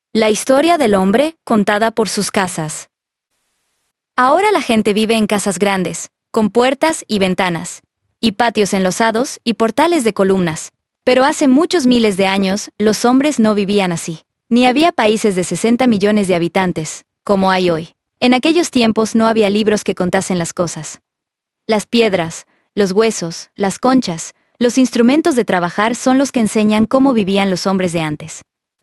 La historia del hombre contada por sus casas. Ahora la gente vive en casas grandes, con puertas y ventanas, y patios enlosados y portales de columnas. Pero hace muchos miles de años, los hombres no vivían así. Ni había países de 60 millones de habitantes, como hay hoy. En aquellos tiempos no había libros que contasen las cosas. Las piedras, los huesos, las conchas, los instrumentos de trabajar son los que enseñan cómo vivían los hombres de antes.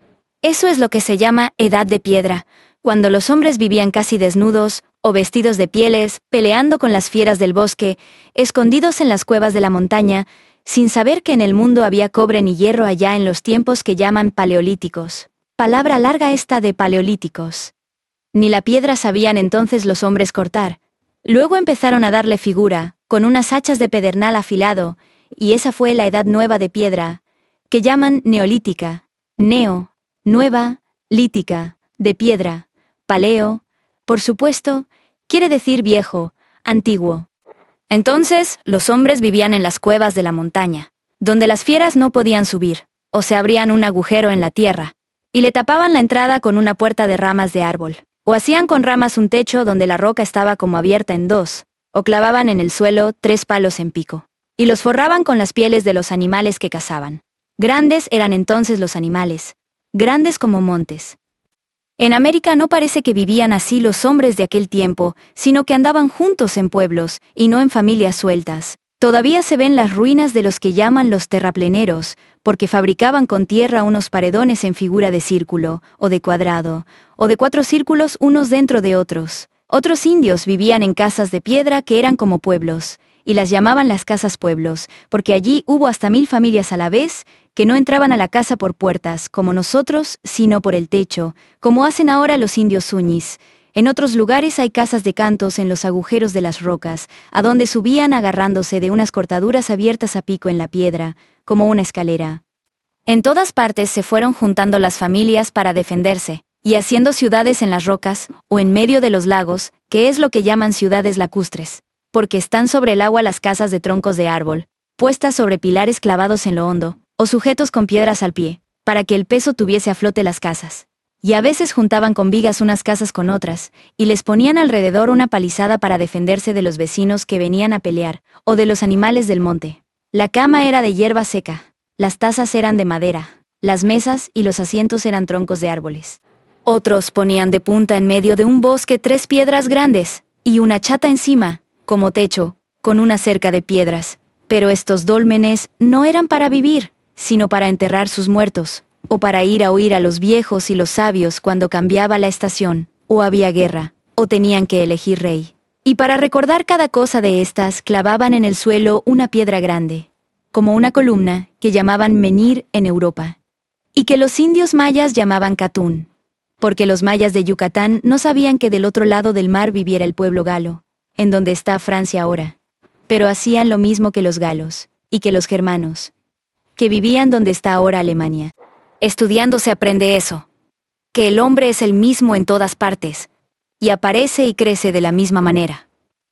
Eso es lo que se llama Edad de Piedra, cuando los hombres vivían casi desnudos, o vestidos de pieles, peleando con las fieras del bosque, escondidos en las cuevas de la montaña, sin saber que en el mundo había cobre ni hierro allá en los tiempos que llaman paleolíticos. Palabra larga esta de paleolíticos. Ni la piedra sabían entonces los hombres cortar. Luego empezaron a darle figura, con unas hachas de pedernal afilado, y esa fue la Edad Nueva de Piedra, que llaman neolítica, neo, nueva, lítica, de piedra, paleo, por supuesto, quiere decir viejo, antiguo. Entonces, los hombres vivían en las cuevas de la montaña, donde las fieras no podían subir, o se abrían un agujero en la tierra, y le tapaban la entrada con una puerta de ramas de árbol, o hacían con ramas un techo donde la roca estaba como abierta en dos, o clavaban en el suelo 3 palos en pico, y los forraban con las pieles de los animales que cazaban. Grandes eran entonces los animales, grandes como montes. En América no parece que vivían así los hombres de aquel tiempo, sino que andaban juntos en pueblos, y no en familias sueltas. Todavía se ven las ruinas de los que llaman los terrapleneros, porque fabricaban con tierra unos paredones en figura de círculo, o de cuadrado, o de 4 círculos unos dentro de otros. Otros indios vivían en casas de piedra que eran como pueblos, y las llamaban las casas pueblos, porque allí hubo hasta 1000 familias a la vez, que no entraban a la casa por puertas, como nosotros, sino por el techo, como hacen ahora los indios suñis. En otros lugares hay casas de cantos en los agujeros de las rocas, a donde subían agarrándose de unas cortaduras abiertas a pico en la piedra, como una escalera. En todas partes se fueron juntando las familias para defenderse, y haciendo ciudades en las rocas, o en medio de los lagos, que es lo que llaman ciudades lacustres, porque están sobre el agua las casas de troncos de árbol, puestas sobre pilares clavados en lo hondo, o sujetos con piedras al pie, para que el peso tuviese a flote las casas. Y a veces juntaban con vigas unas casas con otras, y les ponían alrededor una palizada para defenderse de los vecinos que venían a pelear, o de los animales del monte. La cama era de hierba seca, las tazas eran de madera, las mesas y los asientos eran troncos de árboles. Otros ponían de punta en medio de un bosque 3 piedras grandes, y una chata encima, como techo, con una cerca de piedras. Pero estos dólmenes no eran para vivir, sino para enterrar sus muertos, o para ir a oír a los viejos y los sabios cuando cambiaba la estación, o había guerra, o tenían que elegir rey. Y para recordar cada cosa de estas, clavaban en el suelo una piedra grande, como una columna, que llamaban menhir en Europa, y que los indios mayas llamaban catún, porque los mayas de Yucatán no sabían que del otro lado del mar viviera el pueblo galo, en donde está Francia ahora. Pero hacían lo mismo que los galos, y que los germanos, que vivían donde está ahora Alemania. Estudiando se aprende eso, que el hombre es el mismo en todas partes, y aparece y crece de la misma manera.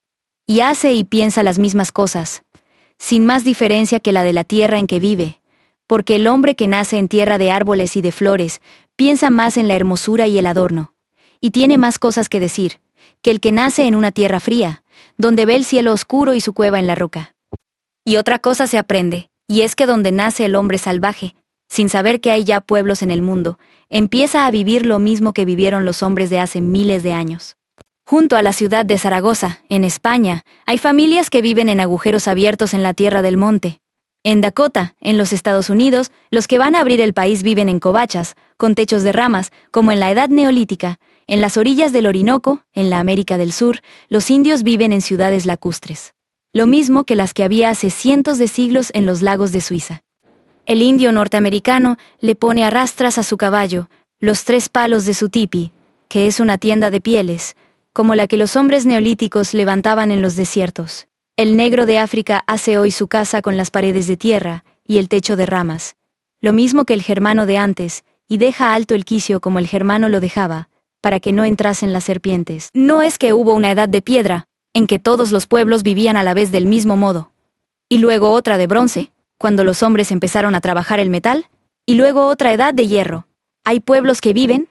Y hace y piensa las mismas cosas, sin más diferencia que la de la tierra en que vive, porque el hombre que nace en tierra de árboles y de flores, piensa más en la hermosura y el adorno, y tiene más cosas que decir, que el que nace en una tierra fría, donde ve el cielo oscuro y su cueva en la roca. Y otra cosa se aprende, y es que donde nace el hombre salvaje, sin saber que hay ya pueblos en el mundo, empieza a vivir lo mismo que vivieron los hombres de hace miles de años. Junto a la ciudad de Zaragoza, en España, hay familias que viven en agujeros abiertos en la tierra del monte. En Dakota, en los Estados Unidos, los que van a abrir el país viven en covachas, con techos de ramas, como en la Edad Neolítica. En las orillas del Orinoco, en la América del Sur, los indios viven en ciudades lacustres, lo mismo que las que había hace cientos de siglos en los lagos de Suiza. El indio norteamericano le pone a rastras a su caballo los 3 palos de su tipi, que es una tienda de pieles, como la que los hombres neolíticos levantaban en los desiertos. El negro de África hace hoy su casa con las paredes de tierra y el techo de ramas, lo mismo que el germano de antes, y deja alto el quicio como el germano lo dejaba, para que no entrasen las serpientes. No es que hubo una edad de piedra, en que todos los pueblos vivían a la vez del mismo modo, y luego otra de bronce, cuando los hombres empezaron a trabajar el metal, y luego otra edad de hierro. Hay pueblos que viven,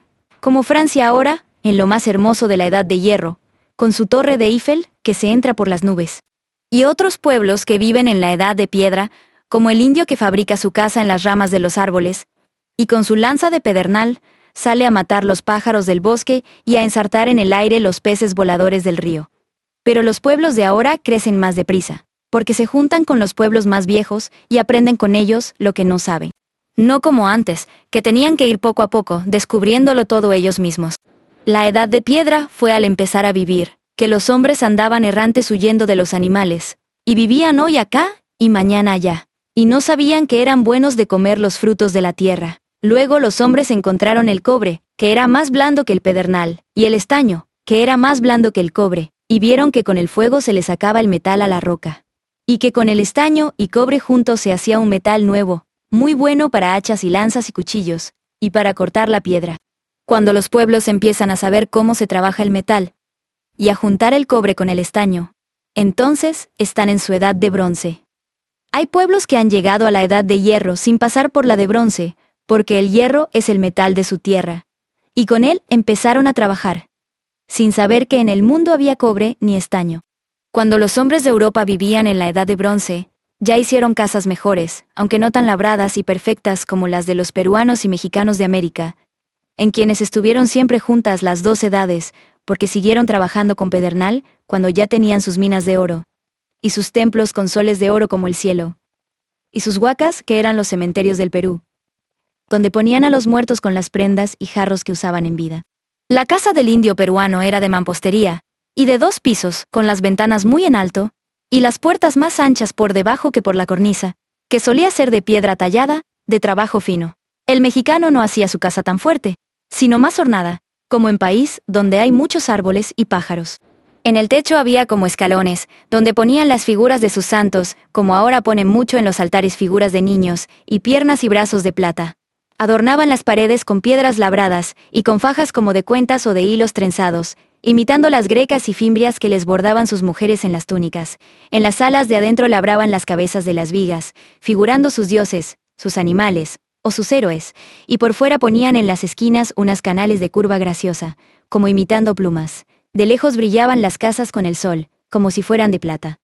como Francia ahora, en lo más hermoso de la Edad de Hierro, con su torre de Eiffel que se entra por las nubes. Y otros pueblos que viven en la Edad de Piedra, como el indio que fabrica su casa en las ramas de los árboles, y con su lanza de pedernal, sale a matar los pájaros del bosque y a ensartar en el aire los peces voladores del río. Pero los pueblos de ahora crecen más deprisa, porque se juntan con los pueblos más viejos y aprenden con ellos lo que no saben. No como antes, que tenían que ir poco a poco, descubriéndolo todo ellos mismos. La Edad de Piedra fue al empezar a vivir, que los hombres andaban errantes huyendo de los animales, y vivían hoy acá y mañana allá, y no sabían que eran buenos de comer los frutos de la tierra. Luego los hombres encontraron el cobre, que era más blando que el pedernal, y el estaño, que era más blando que el cobre, y vieron que con el fuego se le sacaba el metal a la roca, y que con el estaño y cobre juntos se hacía un metal nuevo, muy bueno para hachas y lanzas y cuchillos, y para cortar la piedra. Cuando los pueblos empiezan a saber cómo se trabaja el metal, y a juntar el cobre con el estaño, entonces están en su edad de bronce. Hay pueblos que han llegado a la edad de hierro sin pasar por la de bronce, porque el hierro es el metal de su tierra, y con él empezaron a trabajar, sin saber que en el mundo había cobre ni estaño. Cuando los hombres de Europa vivían en la edad de bronce, ya hicieron casas mejores, aunque no tan labradas y perfectas como las de los peruanos y mexicanos de América, en quienes estuvieron siempre juntas las dos edades, porque siguieron trabajando con pedernal cuando ya tenían sus minas de oro, y sus templos con soles de oro como el cielo, y sus huacas que eran los cementerios del Perú, donde ponían a los muertos con las prendas y jarros que usaban en vida. La casa del indio peruano era de mampostería, y de 2 pisos, con las ventanas muy en alto, y las puertas más anchas por debajo que por la cornisa, que solía ser de piedra tallada, de trabajo fino. El mexicano no hacía su casa tan fuerte, sino más ornada, como en país donde hay muchos árboles y pájaros. En el techo había como escalones, donde ponían las figuras de sus santos, como ahora ponen mucho en los altares figuras de niños, y piernas y brazos de plata. Adornaban las paredes con piedras labradas, y con fajas como de cuentas o de hilos trenzados, imitando las grecas y fimbrias que les bordaban sus mujeres en las túnicas. En las salas de adentro labraban las cabezas de las vigas, figurando sus dioses, sus animales, o sus héroes, y por fuera ponían en las esquinas unas canales de curva graciosa, como imitando plumas. De lejos brillaban las casas con el sol, como si fueran de plata.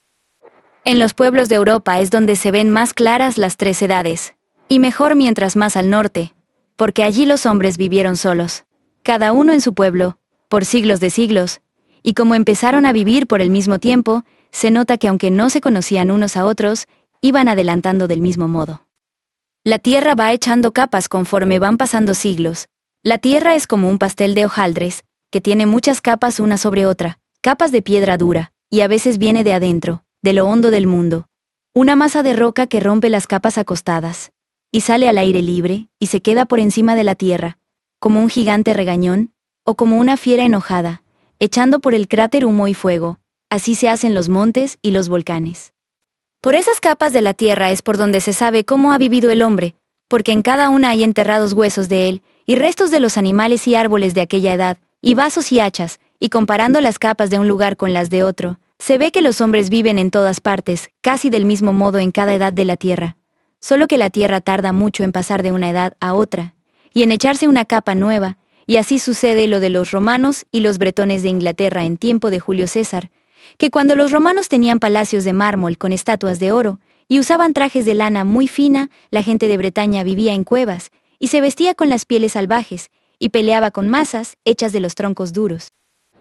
En los pueblos de Europa es donde se ven más claras las 3 edades, y mejor mientras más al norte, porque allí los hombres vivieron solos, cada uno en su pueblo, por siglos de siglos, y como empezaron a vivir por el mismo tiempo, se nota que aunque no se conocían unos a otros, iban adelantando del mismo modo. La tierra va echando capas conforme van pasando siglos. La tierra es como un pastel de hojaldres, que tiene muchas capas una sobre otra, capas de piedra dura, y a veces viene de adentro, de lo hondo del mundo. Una masa de roca que rompe las capas acostadas, y sale al aire libre, y se queda por encima de la tierra, como un gigante regañón, o como una fiera enojada, echando por el cráter humo y fuego. Así se hacen los montes y los volcanes. Por esas capas de la tierra es por donde se sabe cómo ha vivido el hombre, porque en cada una hay enterrados huesos de él, y restos de los animales y árboles de aquella edad, y vasos y hachas, y comparando las capas de un lugar con las de otro, se ve que los hombres viven en todas partes, casi del mismo modo en cada edad de la tierra, solo que la tierra tarda mucho en pasar de una edad a otra, y en echarse una capa nueva, y así sucede lo de los romanos y los bretones de Inglaterra en tiempo de Julio César, que cuando los romanos tenían palacios de mármol con estatuas de oro, y usaban trajes de lana muy fina, la gente de Bretaña vivía en cuevas, y se vestía con las pieles salvajes, y peleaba con mazas hechas de los troncos duros.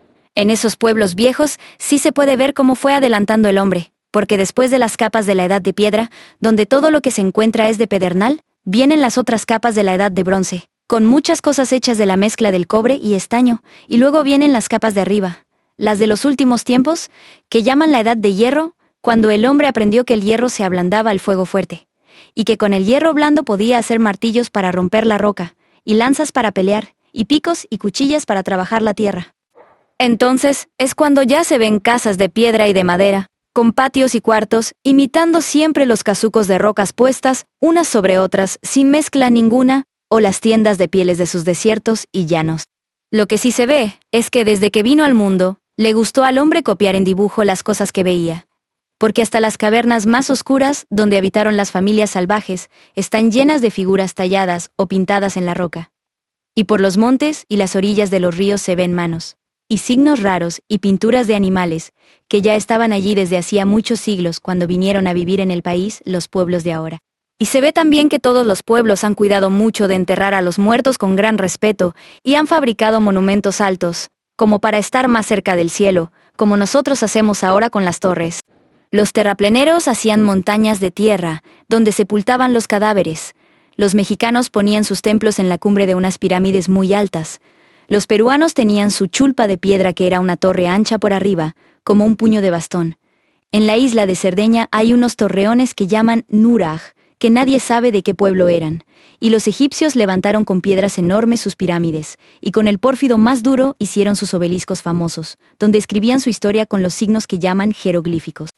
En esos pueblos viejos sí se puede ver cómo fue adelantando el hombre, porque después de las capas de la edad de piedra, donde todo lo que se encuentra es de pedernal, vienen las otras capas de la edad de bronce, con muchas cosas hechas de la mezcla del cobre y estaño, y luego vienen las capas de arriba, las de los últimos tiempos, que llaman la edad de hierro, cuando el hombre aprendió que el hierro se ablandaba al fuego fuerte, y que con el hierro blando podía hacer martillos para romper la roca, y lanzas para pelear, y picos y cuchillas para trabajar la tierra. Entonces es cuando ya se ven casas de piedra y de madera, con patios y cuartos, imitando siempre los casucos de rocas puestas, unas sobre otras, sin mezcla ninguna, o las tiendas de pieles de sus desiertos y llanos. Lo que sí se ve, es que desde que vino al mundo, le gustó al hombre copiar en dibujo las cosas que veía. Porque hasta las cavernas más oscuras, donde habitaron las familias salvajes, están llenas de figuras talladas o pintadas en la roca. y por los montes y las orillas de los ríos se ven manos, y signos raros y pinturas de animales, que ya estaban allí desde hacía muchos siglos cuando vinieron a vivir en el país los pueblos de ahora. Y se ve también que todos los pueblos han cuidado mucho de enterrar a los muertos con gran respeto, y han fabricado monumentos altos, como para estar más cerca del cielo, como nosotros hacemos ahora con las torres. Los terrapleneros hacían montañas de tierra, donde sepultaban los cadáveres. Los mexicanos ponían sus templos en la cumbre de unas pirámides muy altas. Los peruanos tenían su chulpa de piedra, que era una torre ancha por arriba, como un puño de bastón. En la isla de Cerdeña hay unos torreones que llaman Nurag, que nadie sabe de qué pueblo eran, y los egipcios levantaron con piedras enormes sus pirámides, y con el pórfido más duro hicieron sus obeliscos famosos, donde escribían su historia con los signos que llaman jeroglíficos.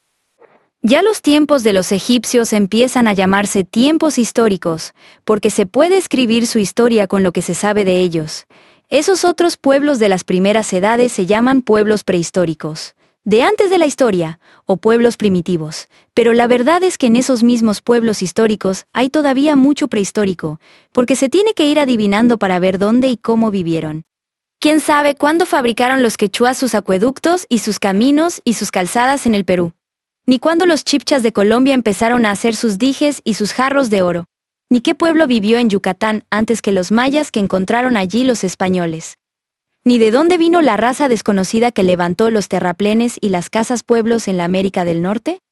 Ya los tiempos de los egipcios empiezan a llamarse tiempos históricos, porque se puede escribir su historia con lo que se sabe de ellos. Esos otros pueblos de las primeras edades se llaman pueblos prehistóricos, de antes de la historia, o pueblos primitivos, pero la verdad es que en esos mismos pueblos históricos hay todavía mucho prehistórico, porque se tiene que ir adivinando para ver dónde y cómo vivieron. ¿Quién sabe cuándo fabricaron los quechuas sus acueductos y sus caminos y sus calzadas en el Perú? Ni cuándo los chibchas de Colombia empezaron a hacer sus dijes y sus jarros de oro. Ni qué pueblo vivió en Yucatán antes que los mayas que encontraron allí los españoles. Ni de dónde vino la raza desconocida que levantó los terraplenes y las casas-pueblos en la América del Norte.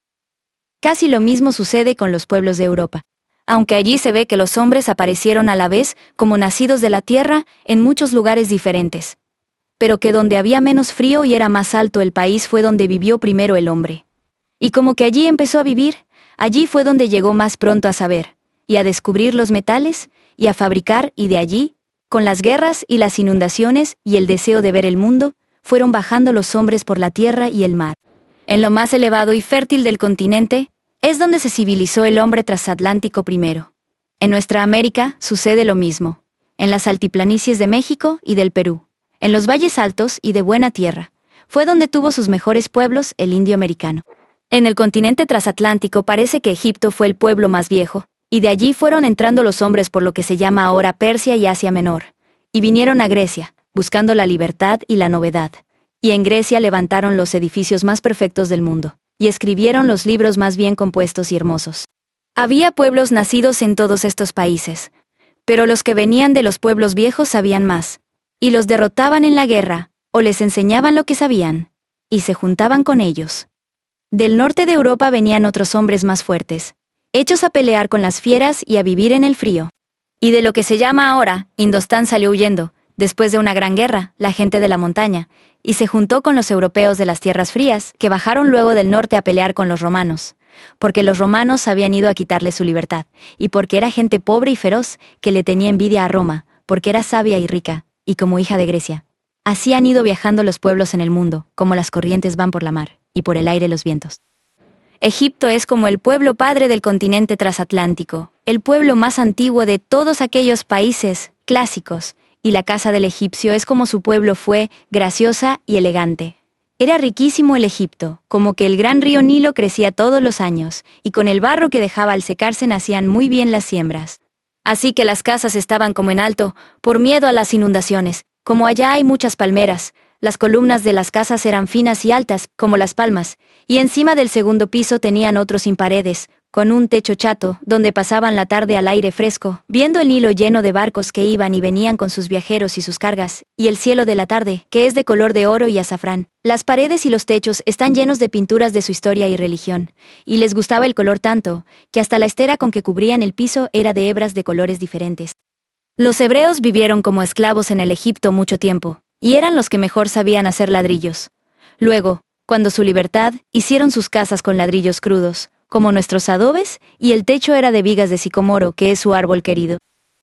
Casi lo mismo sucede con los pueblos de Europa. Aunque allí se ve que los hombres aparecieron a la vez como nacidos de la tierra en muchos lugares diferentes. Pero que donde había menos frío y era más alto el país fue donde vivió primero el hombre. Y como que allí empezó a vivir, allí fue donde llegó más pronto a saber, y a descubrir los metales, y a fabricar, y de allí, con las guerras y las inundaciones y el deseo de ver el mundo, fueron bajando los hombres por la tierra y el mar. En lo más elevado y fértil del continente, es donde se civilizó el hombre transatlántico primero. En nuestra América sucede lo mismo, en las altiplanicies de México y del Perú, en los valles altos y de buena tierra, fue donde tuvo sus mejores pueblos el indio americano. En el continente transatlántico parece que Egipto fue el pueblo más viejo, y de allí fueron entrando los hombres por lo que se llama ahora Persia y Asia Menor, y vinieron a Grecia, buscando la libertad y la novedad, y en Grecia levantaron los edificios más perfectos del mundo, y escribieron los libros más bien compuestos y hermosos. Había pueblos nacidos en todos estos países, pero los que venían de los pueblos viejos sabían más, y los derrotaban en la guerra, o les enseñaban lo que sabían, y se juntaban con ellos. Del norte de Europa venían otros hombres más fuertes, hechos a pelear con las fieras y a vivir en el frío. Y de lo que se llama ahora, Indostán salió huyendo, después de una gran guerra, la gente de la montaña, y se juntó con los europeos de las tierras frías, que bajaron luego del norte a pelear con los romanos, porque los romanos habían ido a quitarle su libertad, y porque era gente pobre y feroz, que le tenía envidia a Roma, porque era sabia y rica, y como hija de Grecia. Así han ido viajando los pueblos en el mundo, como las corrientes van por la mar, y por el aire los vientos. Egipto es como el pueblo padre del continente transatlántico, el pueblo más antiguo de todos aquellos países clásicos, y la casa del egipcio es como su pueblo fue, graciosa y elegante. Era riquísimo el Egipto, como que el gran río Nilo crecía todos los años, y con el barro que dejaba al secarse nacían muy bien las siembras. Así que las casas estaban como en alto, por miedo a las inundaciones. Como allá hay muchas palmeras, las columnas de las casas eran finas y altas, como las palmas, y encima del segundo piso tenían otros sin paredes, con un techo chato, donde pasaban la tarde al aire fresco, viendo el Nilo lleno de barcos que iban y venían con sus viajeros y sus cargas, y el cielo de la tarde, que es de color de oro y azafrán. Las paredes y los techos están llenos de pinturas de su historia y religión, y les gustaba el color tanto, que hasta la estera con que cubrían el piso era de hebras de colores diferentes. Los hebreos vivieron como esclavos en el Egipto mucho tiempo, y eran los que mejor sabían hacer ladrillos. Luego, cuando su libertad, hicieron sus casas con ladrillos crudos, como nuestros adobes, y el techo era de vigas de sicomoro, que es su árbol querido.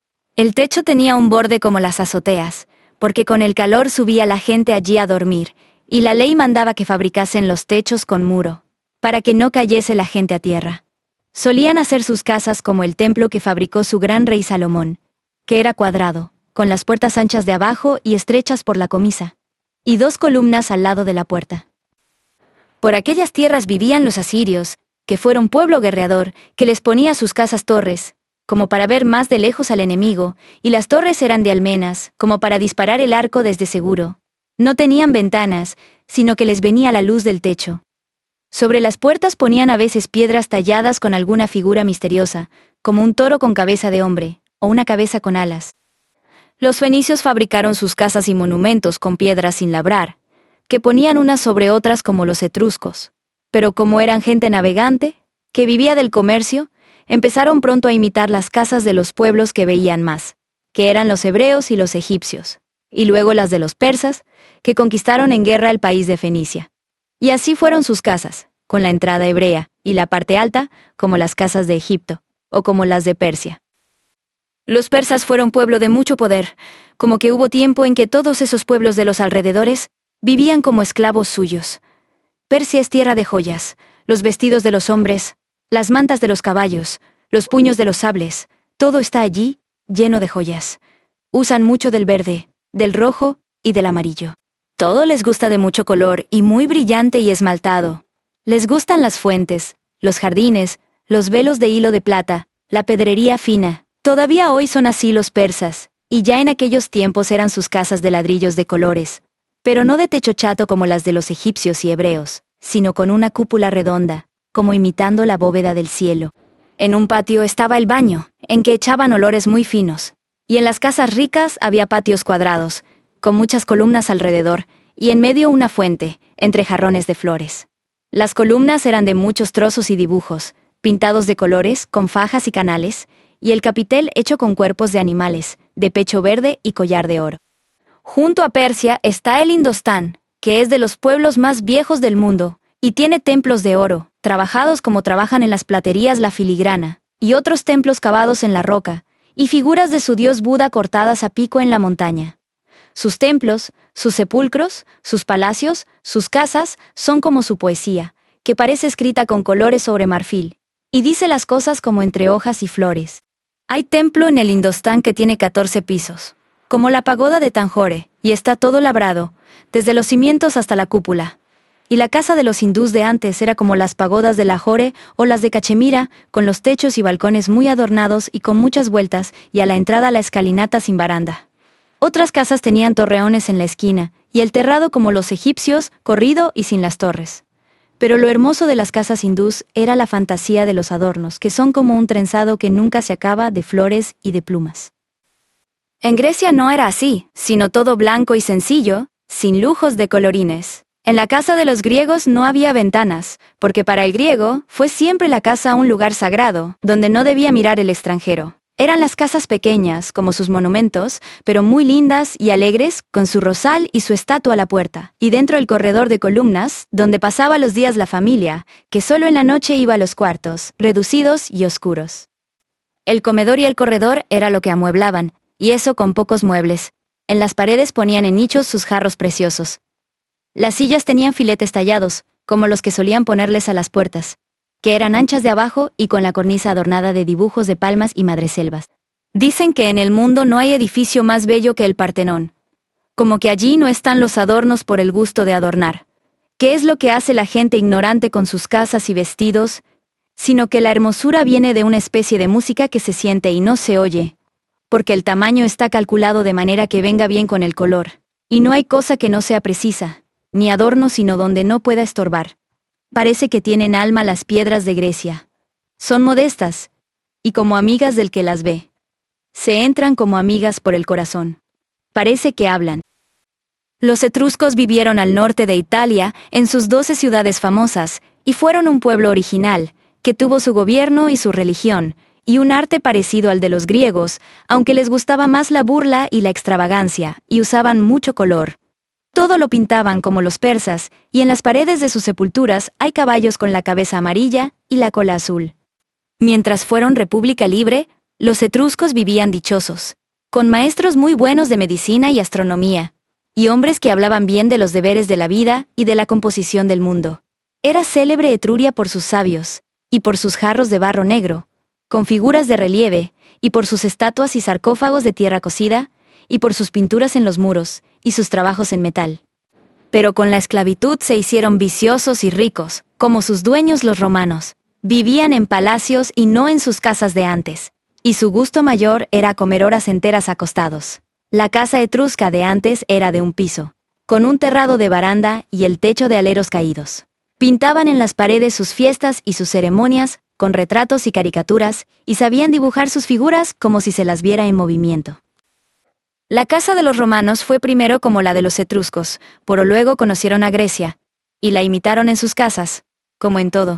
El techo tenía un borde como las azoteas, porque con el calor subía la gente allí a dormir, y la ley mandaba que fabricasen los techos con muro, para que no cayese la gente a tierra. Solían hacer sus casas como el templo que fabricó su gran rey Salomón, que era cuadrado, con las puertas anchas de abajo y estrechas por la comisa, y 2 columnas al lado de la puerta. Por aquellas tierras vivían los asirios, que fueron pueblo guerreador, que les ponía sus casas torres, como para ver más de lejos al enemigo, y las torres eran de almenas, como para disparar el arco desde seguro. No tenían ventanas, sino que les venía la luz del techo. Sobre las puertas ponían a veces piedras talladas con alguna figura misteriosa, como un toro con cabeza de hombre, o una cabeza con alas. Los fenicios fabricaron sus casas y monumentos con piedras sin labrar, que ponían unas sobre otras como los etruscos. Pero como eran gente navegante, que vivía del comercio, empezaron pronto a imitar las casas de los pueblos que veían más, que eran los hebreos y los egipcios, y luego las de los persas, que conquistaron en guerra el país de Fenicia. Y así fueron sus casas, con la entrada hebrea, y la parte alta, como las casas de Egipto, o como las de Persia. Los persas fueron pueblo de mucho poder, como que hubo tiempo en que todos esos pueblos de los alrededores vivían como esclavos suyos. Persia es tierra de joyas, los vestidos de los hombres, las mantas de los caballos, los puños de los sables, todo está allí, lleno de joyas. Usan mucho del verde, del rojo y del amarillo. Todo les gusta de mucho color y muy brillante y esmaltado. Les gustan las fuentes, los jardines, los velos de hilo de plata, la pedrería fina. Todavía hoy son así los persas, y ya en aquellos tiempos eran sus casas de ladrillos de colores, pero no de techo chato como las de los egipcios y hebreos, sino con una cúpula redonda, como imitando la bóveda del cielo. En un patio estaba el baño, en que echaban olores muy finos, y en las casas ricas había patios cuadrados, con muchas columnas alrededor, y en medio una fuente, entre jarrones de flores. Las columnas eran de muchos trozos y dibujos, pintados de colores, con fajas y canales, y el capitel hecho con cuerpos de animales, de pecho verde y collar de oro. Junto a Persia está el Indostán, que es de los pueblos más viejos del mundo, y tiene templos de oro, trabajados como trabajan en las platerías la filigrana, y otros templos cavados en la roca, y figuras de su dios Buda cortadas a pico en la montaña. Sus templos, sus sepulcros, sus palacios, sus casas, son como su poesía, que parece escrita con colores sobre marfil, y dice las cosas como entre hojas y flores. Hay templo en el Indostán que tiene 14 pisos, como la pagoda de Tanjore, y está todo labrado, desde los cimientos hasta la cúpula. Y la casa de los hindús de antes era como las pagodas de Lahore o las de Cachemira, con los techos y balcones muy adornados y con muchas vueltas, y a la entrada la escalinata sin baranda. Otras casas tenían torreones en la esquina, y el terrado como los egipcios, corrido y sin las torres. Pero lo hermoso de las casas hindús era la fantasía de los adornos, que son como un trenzado que nunca se acaba de flores y de plumas. En Grecia no era así, sino todo blanco y sencillo, sin lujos de colorines. En la casa de los griegos no había ventanas, porque para el griego fue siempre la casa un lugar sagrado, donde no debía mirar el extranjero. Eran las casas pequeñas, como sus monumentos, pero muy lindas y alegres, con su rosal y su estatua a la puerta, y dentro el corredor de columnas, donde pasaba los días la familia, que solo en la noche iba a los cuartos, reducidos y oscuros. El comedor y el corredor era lo que amueblaban, y eso con pocos muebles. En las paredes ponían en nichos sus jarros preciosos. Las sillas tenían filetes tallados, como los que solían ponerles a las puertas, que eran anchas de abajo y con la cornisa adornada de dibujos de palmas y madreselvas. Dicen que en el mundo no hay edificio más bello que el Partenón. Como que allí no están los adornos por el gusto de adornar. ¿Qué es lo que hace la gente ignorante con sus casas y vestidos? Sino que la hermosura viene de una especie de música que se siente y no se oye, porque el tamaño está calculado de manera que venga bien con el color, y no hay cosa que no sea precisa, ni adorno sino donde no pueda estorbar. Parece que tienen alma las piedras de Grecia. Son modestas, y como amigas del que las ve. Se entran como amigas por el corazón. Parece que hablan. Los etruscos vivieron al norte de Italia, en sus 12 ciudades famosas, y fueron un pueblo original, que tuvo su gobierno y su religión, y un arte parecido al de los griegos, aunque les gustaba más la burla y la extravagancia, y usaban mucho color. Todo lo pintaban como los persas, y en las paredes de sus sepulturas hay caballos con la cabeza amarilla y la cola azul. Mientras fueron república libre, los etruscos vivían dichosos, con maestros muy buenos de medicina y astronomía, y hombres que hablaban bien de los deberes de la vida y de la composición del mundo. Era célebre Etruria por sus sabios, y por sus jarros de barro negro, con figuras de relieve, y por sus estatuas y sarcófagos de tierra cocida, y por sus pinturas en los muros, y sus trabajos en metal. Pero con la esclavitud se hicieron viciosos y ricos, como sus dueños los romanos. Vivían en palacios y no en sus casas de antes. y su gusto mayor era comer horas enteras acostados. La casa etrusca de antes era de un piso, con un terrado de baranda y el techo de aleros caídos. Pintaban en las paredes sus fiestas y sus ceremonias, con retratos y caricaturas, y sabían dibujar sus figuras como si se las viera en movimiento. La casa de los romanos fue primero como la de los etruscos, pero luego conocieron a Grecia, y la imitaron en sus casas, como en todo.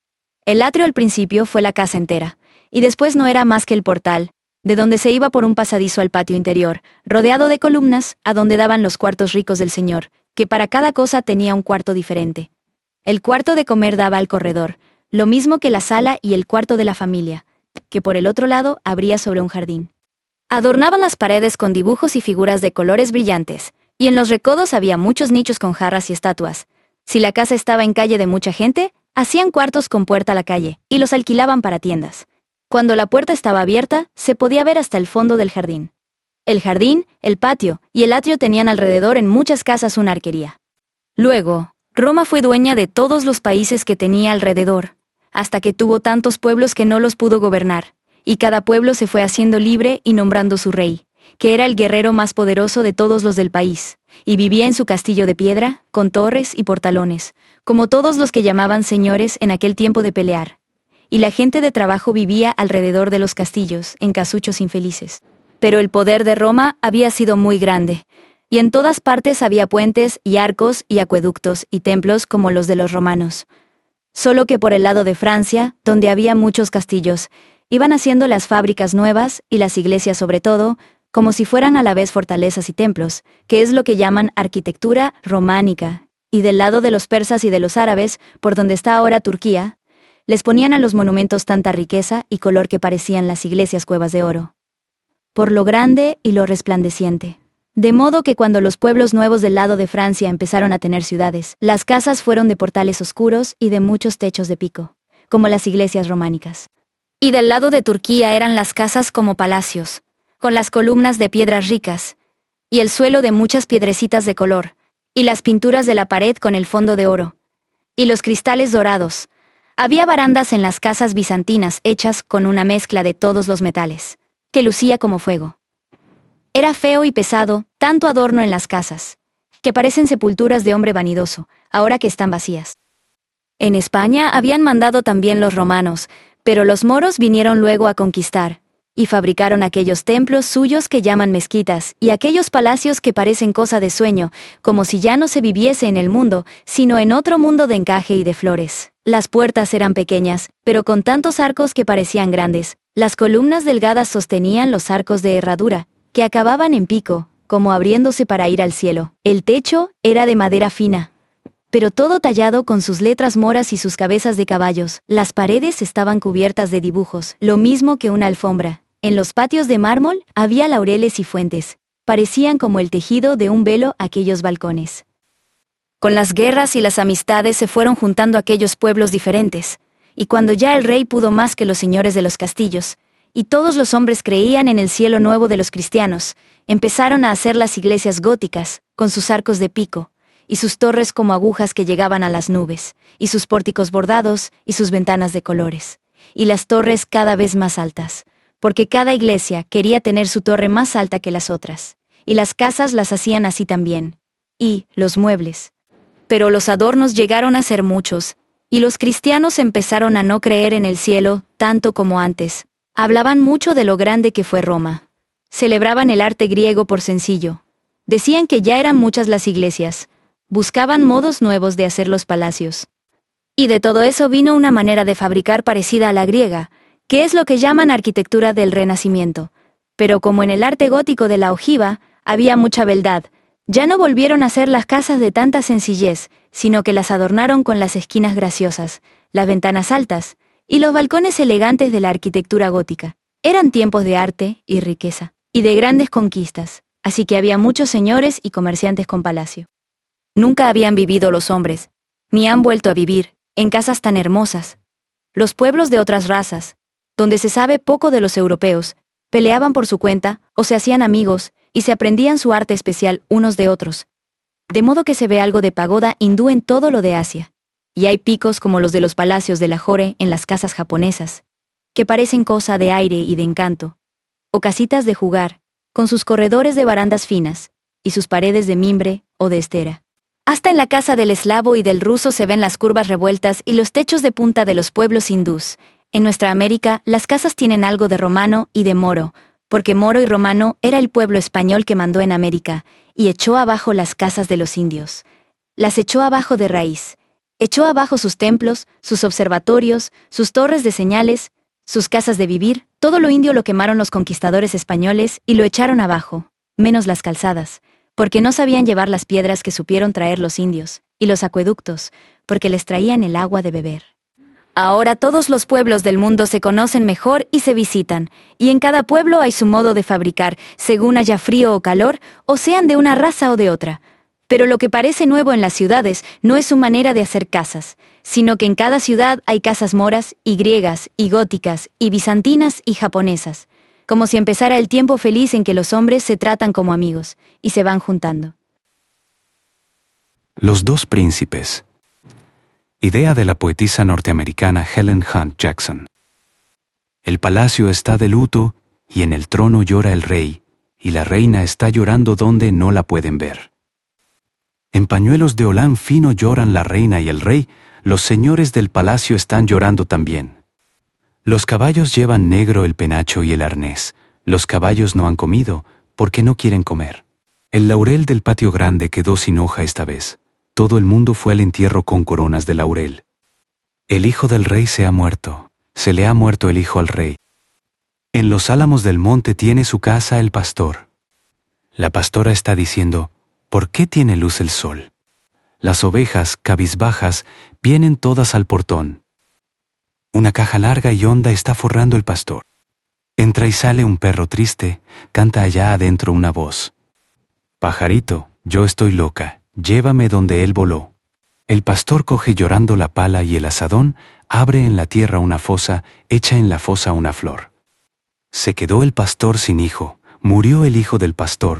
El atrio al principio fue la casa entera, y después no era más que el portal, de donde se iba por un pasadizo al patio interior, rodeado de columnas, a donde daban los cuartos ricos del señor, que para cada cosa tenía un cuarto diferente. El cuarto de comer daba al corredor, lo mismo que la sala y el cuarto de la familia, que por el otro lado abría sobre un jardín. Adornaban las paredes con dibujos y figuras de colores brillantes, y en los recodos había muchos nichos con jarras y estatuas. Si la casa estaba en calle de mucha gente, hacían cuartos con puerta a la calle, y los alquilaban para tiendas. Cuando la puerta estaba abierta, se podía ver hasta el fondo del jardín. El jardín, el patio y el atrio tenían alrededor en muchas casas una arquería. Luego, Roma fue dueña de todos los países que tenía alrededor, hasta que tuvo tantos pueblos que no los pudo gobernar, y cada pueblo se fue haciendo libre y nombrando su rey, que era el guerrero más poderoso de todos los del país, y vivía en su castillo de piedra, con torres y portalones, como todos los que llamaban señores en aquel tiempo de pelear. Y la gente de trabajo vivía alrededor de los castillos, en casuchos infelices. Pero el poder de Roma había sido muy grande, y en todas partes había puentes y arcos y acueductos y templos como los de los romanos. Solo que por el lado de Francia, donde había muchos castillos, iban haciendo las fábricas nuevas y las iglesias sobre todo, como si fueran a la vez fortalezas y templos, que es lo que llaman arquitectura románica, y del lado de los persas y de los árabes, por donde está ahora Turquía, les ponían a los monumentos tanta riqueza y color que parecían las iglesias cuevas de oro, por lo grande y lo resplandeciente. De modo que cuando los pueblos nuevos del lado de Francia empezaron a tener ciudades, las casas fueron de portales oscuros y de muchos techos de pico, como las iglesias románicas. Y del lado de Turquía eran las casas como palacios, con las columnas de piedras ricas, y el suelo de muchas piedrecitas de color, y las pinturas de la pared con el fondo de oro, y los cristales dorados. Había barandas en las casas bizantinas hechas con una mezcla de todos los metales, que lucía como fuego. Era feo y pesado, tanto adorno en las casas, que parecen sepulturas de hombre vanidoso, ahora que están vacías. En España habían mandado también los romanos, pero los moros vinieron luego a conquistar, y fabricaron aquellos templos suyos que llaman mezquitas, y aquellos palacios que parecen cosa de sueño, como si ya no se viviese en el mundo, sino en otro mundo de encaje y de flores. Las puertas eran pequeñas, pero con tantos arcos que parecían grandes. Las columnas delgadas sostenían los arcos de herradura, que acababan en pico, como abriéndose para ir al cielo. El techo era de madera fina, pero todo tallado con sus letras moras y sus cabezas de caballos. Las paredes estaban cubiertas de dibujos, lo mismo que una alfombra. En los patios de mármol había laureles y fuentes. Parecían como el tejido de un velo aquellos balcones. Con las guerras y las amistades se fueron juntando aquellos pueblos diferentes, y cuando ya el rey pudo más que los señores de los castillos, y todos los hombres creían en el cielo nuevo de los cristianos, empezaron a hacer las iglesias góticas, con sus arcos de pico, y sus torres como agujas que llegaban a las nubes, y sus pórticos bordados, y sus ventanas de colores, y las torres cada vez más altas, porque cada iglesia quería tener su torre más alta que las otras, y las casas las hacían así también, y los muebles. Pero los adornos llegaron a ser muchos, y los cristianos empezaron a no creer en el cielo tanto como antes. Hablaban mucho de lo grande que fue Roma. Celebraban el arte griego por sencillo. Decían que ya eran muchas las iglesias. Buscaban modos nuevos de hacer los palacios. Y de todo eso vino una manera de fabricar parecida a la griega, que es lo que llaman arquitectura del Renacimiento. Pero como en el arte gótico de la ojiva había mucha beldad, ya no volvieron a hacer las casas de tanta sencillez, sino que las adornaron con las esquinas graciosas, las ventanas altas y los balcones elegantes de la arquitectura gótica. Eran tiempos de arte y riqueza, y de grandes conquistas, así que había muchos señores y comerciantes con palacio. Nunca habían vivido los hombres, ni han vuelto a vivir, en casas tan hermosas. Los pueblos de otras razas, donde se sabe poco de los europeos, peleaban por su cuenta o se hacían amigos, y se aprendían su arte especial unos de otros. De modo que se ve algo de pagoda hindú en todo lo de Asia. Y hay picos como los de los palacios de Lahore en las casas japonesas. que parecen cosa de aire y de encanto, o casitas de jugar, con sus corredores de barandas finas, y sus paredes de mimbre o de estera. Hasta en la casa del eslavo y del ruso se ven las curvas revueltas y los techos de punta de los pueblos hindús. En nuestra América, las casas tienen algo de romano y de moro, porque moro y romano era el pueblo español que mandó en América, y echó abajo las casas de los indios. Las echó abajo de raíz. Echó abajo sus templos, sus observatorios, sus torres de señales, sus casas de vivir, todo lo indio lo quemaron los conquistadores españoles y lo echaron abajo, menos las calzadas, porque no sabían llevar las piedras que supieron traer los indios, y los acueductos, porque les traían el agua de beber. Ahora todos los pueblos del mundo se conocen mejor y se visitan, y en cada pueblo hay su modo de fabricar, según haya frío o calor, o sean de una raza o de otra. Pero lo que parece nuevo en las ciudades no es su manera de hacer casas, sino que en cada ciudad hay casas moras, y griegas, y góticas, y bizantinas, y japonesas, como si empezara el tiempo feliz en que los hombres se tratan como amigos, y se van juntando. Los dos príncipes. Idea de la poetisa norteamericana Helen Hunt Jackson. El palacio está de luto, y en el trono llora el rey, y la reina está llorando donde no la pueden ver. En pañuelos de holán fino lloran la reina y el rey, los señores del palacio están llorando también. Los caballos llevan negro el penacho y el arnés, los caballos no han comido, porque no quieren comer. El laurel del patio grande quedó sin hoja esta vez. Todo el mundo fue al entierro con coronas de laurel. El hijo del rey se ha muerto, se le ha muerto el hijo al rey. En los álamos del monte tiene su casa el pastor. La pastora está diciendo, ¿por qué tiene luz el sol? Las ovejas, cabizbajas, vienen todas al portón. Una caja larga y honda está forrando el pastor. Entra y sale un perro triste, canta allá adentro una voz. Pajarito, yo estoy loca. Llévame donde él voló. El pastor coge llorando la pala y el azadón, abre en la tierra una fosa, echa en la fosa una flor. Se quedó el pastor sin hijo, murió el hijo del pastor.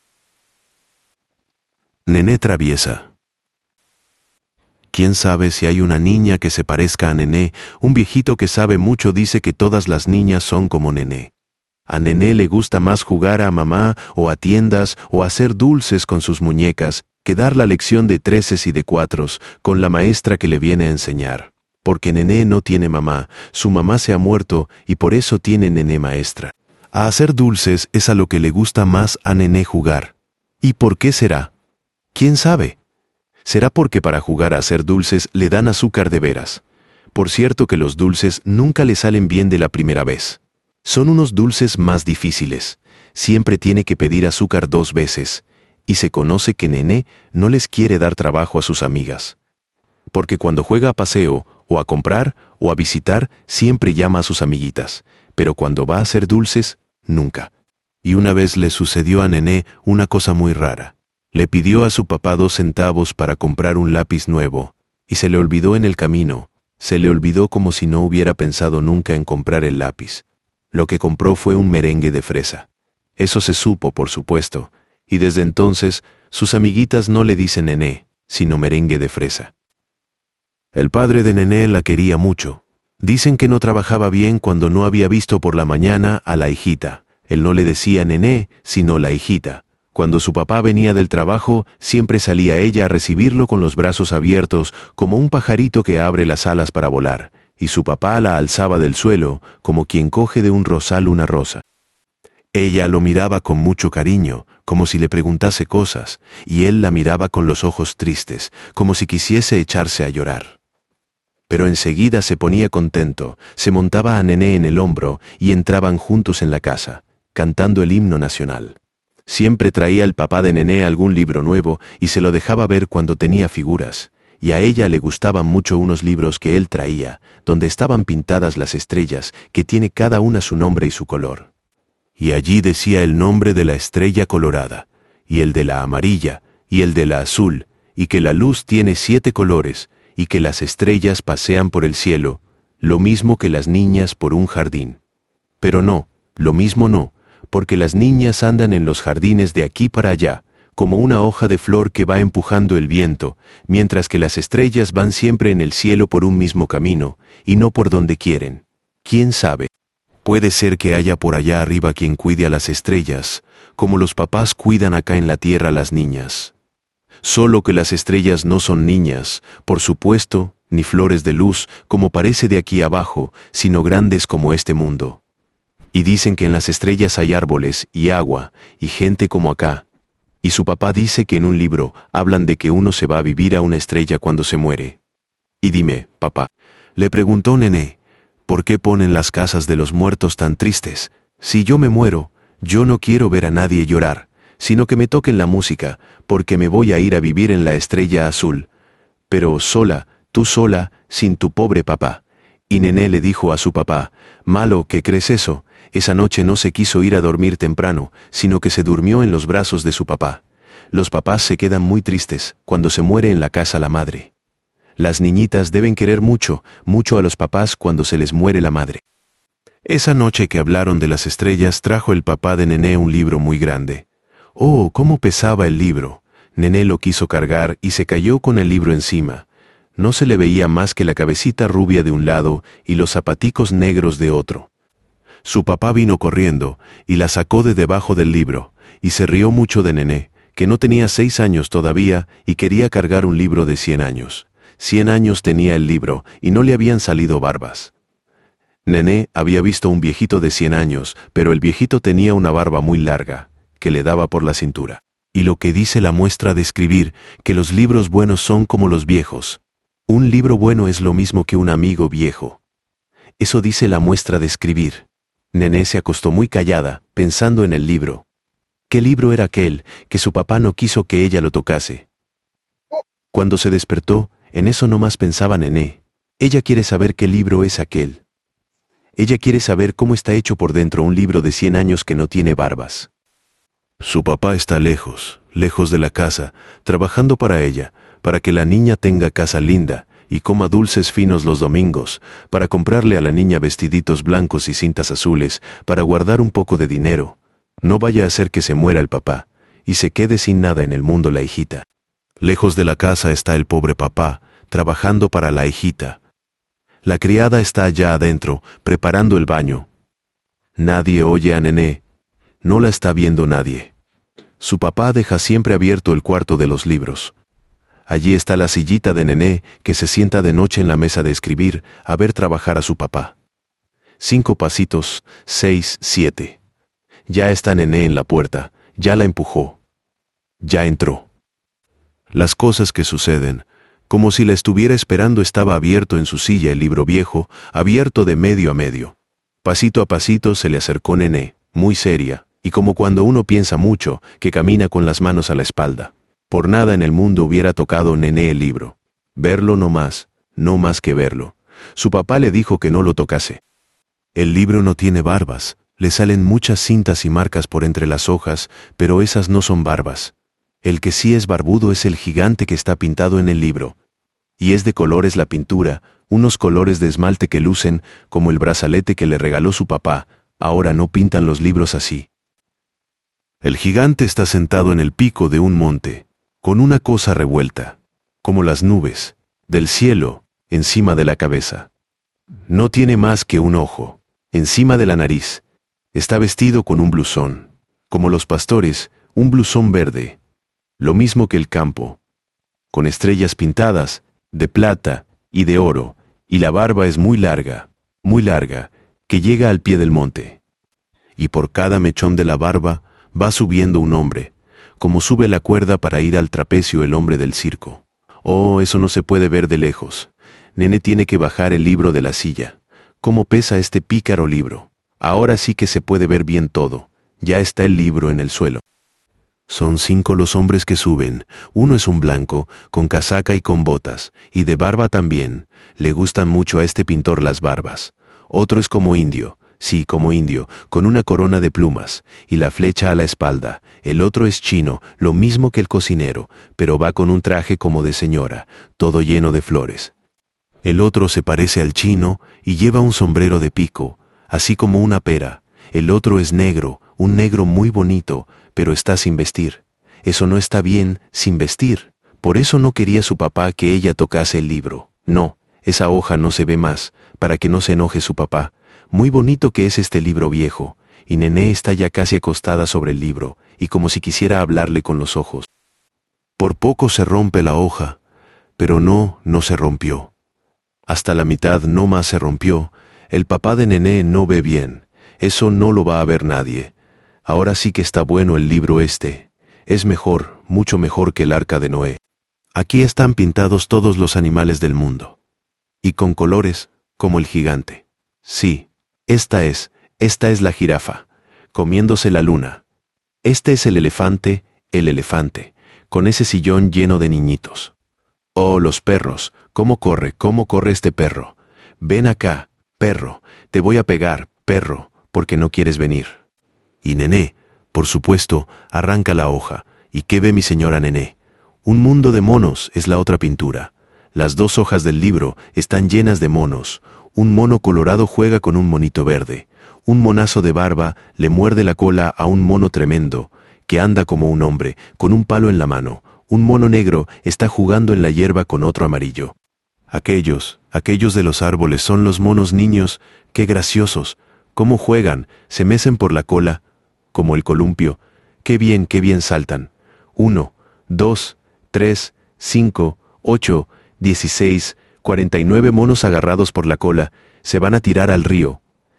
Nené traviesa. ¿Quién sabe si hay una niña que se parezca a Nené? Un viejito que sabe mucho dice que todas las niñas son como Nené. A Nené le gusta más jugar a mamá o a tiendas o hacer dulces con sus muñecas, que dar la lección de treses y de cuatros con la maestra que le viene a enseñar. Porque Nené no tiene mamá, su mamá se ha muerto y por eso tiene Nené maestra. A hacer dulces es a lo que le gusta más a Nené jugar. ¿Y por qué será? ¿Quién sabe? Será porque para jugar a hacer dulces le dan azúcar de veras. Por cierto que los dulces nunca le salen bien de la primera vez. Son unos dulces más difíciles. Siempre tiene que pedir azúcar 2 veces. Y se conoce que Nené no les quiere dar trabajo a sus amigas. Porque cuando juega a paseo, o a comprar, o a visitar, siempre llama a sus amiguitas. Pero cuando va a hacer dulces, nunca. Y una vez le sucedió a Nené una cosa muy rara. Le pidió a su papá 2 centavos para comprar un lápiz nuevo, y se le olvidó en el camino. Se le olvidó como si no hubiera pensado nunca en comprar el lápiz. Lo que compró fue un merengue de fresa. Eso se supo, por supuesto, y desde entonces sus amiguitas no le dicen Nené, sino merengue de fresa. El padre de Nené la quería mucho. Dicen que no trabajaba bien cuando no había visto por la mañana a la hijita. Él no le decía Nené, sino la hijita. Cuando su papá venía del trabajo, siempre salía ella a recibirlo con los brazos abiertos, como un pajarito que abre las alas para volar, y su papá la alzaba del suelo, como quien coge de un rosal una rosa. Ella lo miraba con mucho cariño, como si le preguntase cosas, y él la miraba con los ojos tristes, como si quisiese echarse a llorar. Pero enseguida se ponía contento, se montaba a Nené en el hombro y entraban juntos en la casa, cantando el himno nacional. Siempre traía el papá de Nené algún libro nuevo y se lo dejaba ver cuando tenía figuras, y a ella le gustaban mucho unos libros que él traía, donde estaban pintadas las estrellas, que tiene cada una su nombre y su color. Y allí decía el nombre de la estrella colorada, y el de la amarilla, y el de la azul, y que la luz tiene 7 colores, y que las estrellas pasean por el cielo, lo mismo que las niñas por un jardín. Pero no, lo mismo no, porque las niñas andan en los jardines de aquí para allá, como una hoja de flor que va empujando el viento, mientras que las estrellas van siempre en el cielo por un mismo camino, y no por donde quieren. ¿Quién sabe? Puede ser que haya por allá arriba quien cuide a las estrellas, como los papás cuidan acá en la tierra a las niñas. Solo que las estrellas no son niñas, por supuesto, ni flores de luz, como parece de aquí abajo, sino grandes como este mundo. Y dicen que en las estrellas hay árboles, y agua, y gente como acá. Y su papá dice que en un libro hablan de que uno se va a vivir a una estrella cuando se muere. Y dime, papá, le preguntó Nené, ¿por qué ponen las casas de los muertos tan tristes? Si yo me muero, yo no quiero ver a nadie llorar, sino que me toquen la música, porque me voy a ir a vivir en la estrella azul. Pero sola, tú sola, sin tu pobre papá. Y Nené le dijo a su papá, malo, ¿qué crees eso? Esa noche no se quiso ir a dormir temprano, sino que se durmió en los brazos de su papá. Los papás se quedan muy tristes cuando se muere en la casa la madre. Las niñitas deben querer mucho, mucho a los papás cuando se les muere la madre. Esa noche que hablaron de las estrellas trajo el papá de Nené un libro muy grande. Oh, cómo pesaba el libro. Nené lo quiso cargar y se cayó con el libro encima. No se le veía más que la cabecita rubia de un lado y los zapaticos negros de otro. Su papá vino corriendo y la sacó de debajo del libro, y se rió mucho de Nené, que no tenía 6 años todavía y quería cargar un libro de 100 años. 100 años tenía el libro y no le habían salido barbas. Nené había visto un viejito de 100 años, pero el viejito tenía una barba muy larga, que le daba por la cintura. Y lo que dice la muestra de escribir, que los libros buenos son como los viejos. Un libro bueno es lo mismo que un amigo viejo. Eso dice la muestra de escribir. Nené se acostó muy callada, pensando en el libro. ¿Qué libro era aquel que su papá no quiso que ella lo tocase? Cuando se despertó, en eso nomás pensaba Nené. Ella quiere saber qué libro es aquel. Ella quiere saber cómo está hecho por dentro un libro de 100 años que no tiene barbas. Su papá está lejos, lejos de la casa, trabajando para ella, para que la niña tenga casa linda y coma dulces finos los domingos, para comprarle a la niña vestiditos blancos y cintas azules, para guardar un poco de dinero. No vaya a ser que se muera el papá, y se quede sin nada en el mundo la hijita. Lejos de la casa está el pobre papá, trabajando para la hijita. La criada está allá adentro, preparando el baño. Nadie oye a Nené. No la está viendo nadie. Su papá deja siempre abierto el cuarto de los libros. Allí está la sillita de Nené, que se sienta de noche en la mesa de escribir, a ver trabajar a su papá. 5 pasitos, 6, 7. Ya está Nené en la puerta, ya la empujó. Ya entró. Las cosas que suceden, como si la estuviera esperando, estaba abierto en su silla el libro viejo, abierto de medio a medio. Pasito a pasito se le acercó Nené, muy seria, y como cuando uno piensa mucho, que camina con las manos a la espalda. Por nada en el mundo hubiera tocado Nené el libro. Verlo no más que verlo. Su papá le dijo que no lo tocase. El libro no tiene barbas, le salen muchas cintas y marcas por entre las hojas, pero esas no son barbas. El que sí es barbudo es el gigante que está pintado en el libro. Y es de colores la pintura, unos colores de esmalte que lucen como el brazalete que le regaló su papá. Ahora no pintan los libros así. El gigante está sentado en el pico de un monte, con una cosa revuelta, como las nubes, del cielo, encima de la cabeza. No tiene más que un ojo, encima de la nariz. Está vestido con un blusón, como los pastores, un blusón verde, lo mismo que el campo, con estrellas pintadas, de plata y de oro, y la barba es muy larga, que llega al pie del monte. Y por cada mechón de la barba va subiendo un hombre, como sube la cuerda para ir al trapecio el hombre del circo. Oh, eso no se puede ver de lejos. Nené tiene que bajar el libro de la silla. ¿Cómo pesa este pícaro libro? Ahora sí que se puede ver bien todo. Ya está el libro en el suelo. Son 5 los hombres que suben. Uno es un blanco, con casaca y con botas, y de barba también. Le gustan mucho a este pintor las barbas. Otro es como indio. Sí, como indio, con una corona de plumas, y la flecha a la espalda. El otro es chino, lo mismo que el cocinero, pero va con un traje como de señora, todo lleno de flores. El otro se parece al chino, y lleva un sombrero de pico, así como una pera. El otro es negro, un negro muy bonito, pero está sin vestir. Eso no está bien, sin vestir. Por eso no quería su papá que ella tocase el libro. No, esa hoja no se ve más, para que no se enoje su papá. Muy bonito que es este libro viejo, y Nené está ya casi acostada sobre el libro, y como si quisiera hablarle con los ojos. Por poco se rompe la hoja, pero no se rompió. Hasta la mitad no más se rompió. El papá de Nené no ve bien, eso no lo va a ver nadie. Ahora sí que está bueno el libro este. Es mejor, mucho mejor que el Arca de Noé. Aquí están pintados todos los animales del mundo. Y con colores, como el gigante. Sí, esta es la jirafa, comiéndose la luna. Este es el elefante, con ese sillón lleno de niñitos. Oh, los perros, cómo corre este perro. Ven acá, perro, te voy a pegar, perro, porque no quieres venir. Y Nené, por supuesto, arranca la hoja. ¿Y qué ve mi señora Nené? Un mundo de monos es la otra pintura. Las dos hojas del libro están llenas de monos. Un mono colorado juega con un monito verde. Un monazo de barba le muerde la cola a un mono tremendo, que anda como un hombre, con un palo en la mano. Un mono negro está jugando en la hierba con otro amarillo. Aquellos de los árboles son los monos niños, qué graciosos. Cómo juegan, se mecen por la cola, como el columpio. Qué bien saltan. 1, 2, 3, 5, 8, 16, 49 monos agarrados por la cola, se van a tirar al río.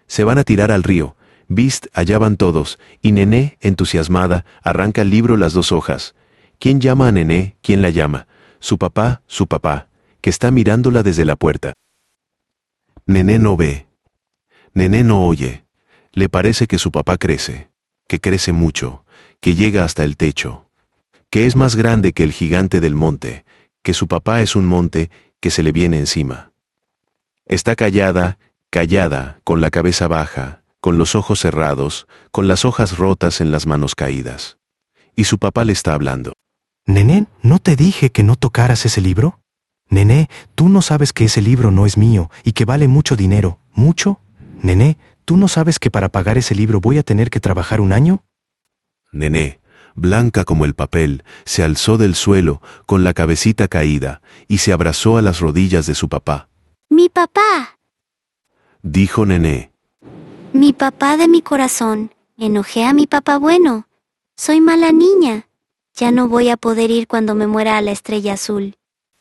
Vist, allá van todos, y Nené, entusiasmada, arranca el libro las dos hojas. ¿Quién llama a Nené? ¿Quién la llama? Su papá, que está mirándola desde la puerta. Nené no ve. Nené no oye. Le parece que su papá crece, que crece mucho, que llega hasta el techo, que es más grande que el gigante del monte, que su papá es un monte que se le viene encima. Está callada, con la cabeza baja, con los ojos cerrados, con las hojas rotas en las manos caídas. Y su papá le está hablando. Nené, ¿no te dije que no tocaras ese libro? Nené, ¿tú no sabes que ese libro no es mío y que vale mucho dinero? ¿Mucho? Nené, ¿tú no sabes que para pagar ese libro voy a tener que trabajar 1 año? Nené, blanca como el papel, se alzó del suelo con la cabecita caída y se abrazó a las rodillas de su papá. ¡Mi papá! Dijo Nené. Mi papá de mi corazón. Enojé a mi papá bueno. Soy mala niña. Ya no voy a poder ir cuando me muera a la estrella azul.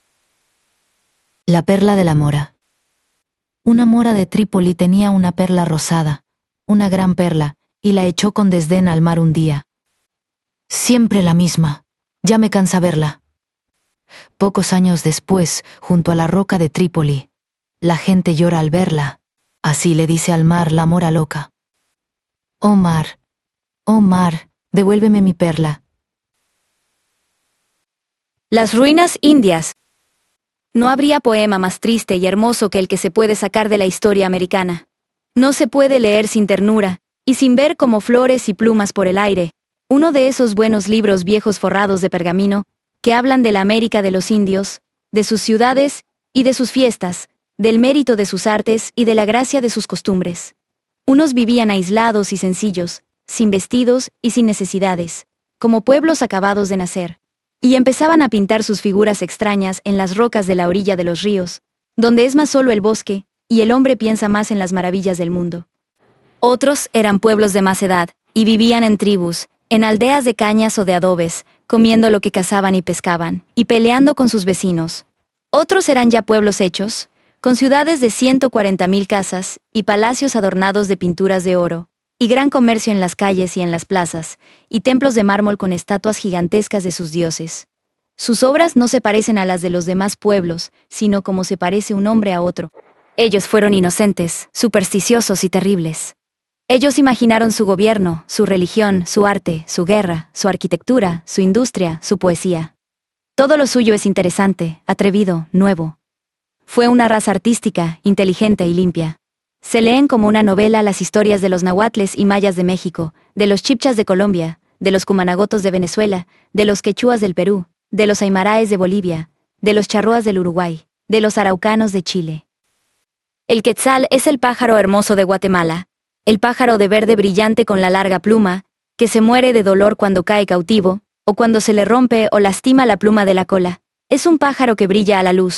La perla de la mora. Una mora de Trípoli tenía una perla rosada, una gran perla, y la echó con desdén al mar un día. Siempre la misma, ya me cansa verla. Pocos años después, junto a la roca de Trípoli, la gente llora al verla. Así le dice al mar la mora loca. Oh mar, devuélveme mi perla. Las ruinas indias. No habría poema más triste y hermoso que el que se puede sacar de la historia americana. No se puede leer sin ternura, y sin ver como flores y plumas por el aire, uno de esos buenos libros viejos forrados de pergamino, que hablan de la América de los indios, de sus ciudades y de sus fiestas, del mérito de sus artes y de la gracia de sus costumbres. Unos vivían aislados y sencillos, sin vestidos y sin necesidades, como pueblos acabados de nacer, y empezaban a pintar sus figuras extrañas en las rocas de la orilla de los ríos, donde es más solo el bosque, y el hombre piensa más en las maravillas del mundo. Otros eran pueblos de más edad, y vivían en tribus, en aldeas de cañas o de adobes, comiendo lo que cazaban y pescaban, y peleando con sus vecinos. Otros eran ya pueblos hechos, con ciudades de 140,000 casas, y palacios adornados de pinturas de oro, y gran comercio en las calles y en las plazas, y templos de mármol con estatuas gigantescas de sus dioses. Sus obras no se parecen a las de los demás pueblos, sino como se parece un hombre a otro. Ellos fueron inocentes, supersticiosos y terribles. Ellos imaginaron su gobierno, su religión, su arte, su guerra, su arquitectura, su industria, su poesía. Todo lo suyo es interesante, atrevido, nuevo. Fue una raza artística, inteligente y limpia. Se leen como una novela las historias de los nahuatles y mayas de México, de los chibchas de Colombia, de los cumanagotos de Venezuela, de los quechuas del Perú, de los aymaraes de Bolivia, de los charrúas del Uruguay, de los araucanos de Chile. El quetzal es el pájaro hermoso de Guatemala, el pájaro de verde brillante con la larga pluma, que se muere de dolor cuando cae cautivo, o cuando se le rompe o lastima la pluma de la cola. Es un pájaro que brilla a la luz,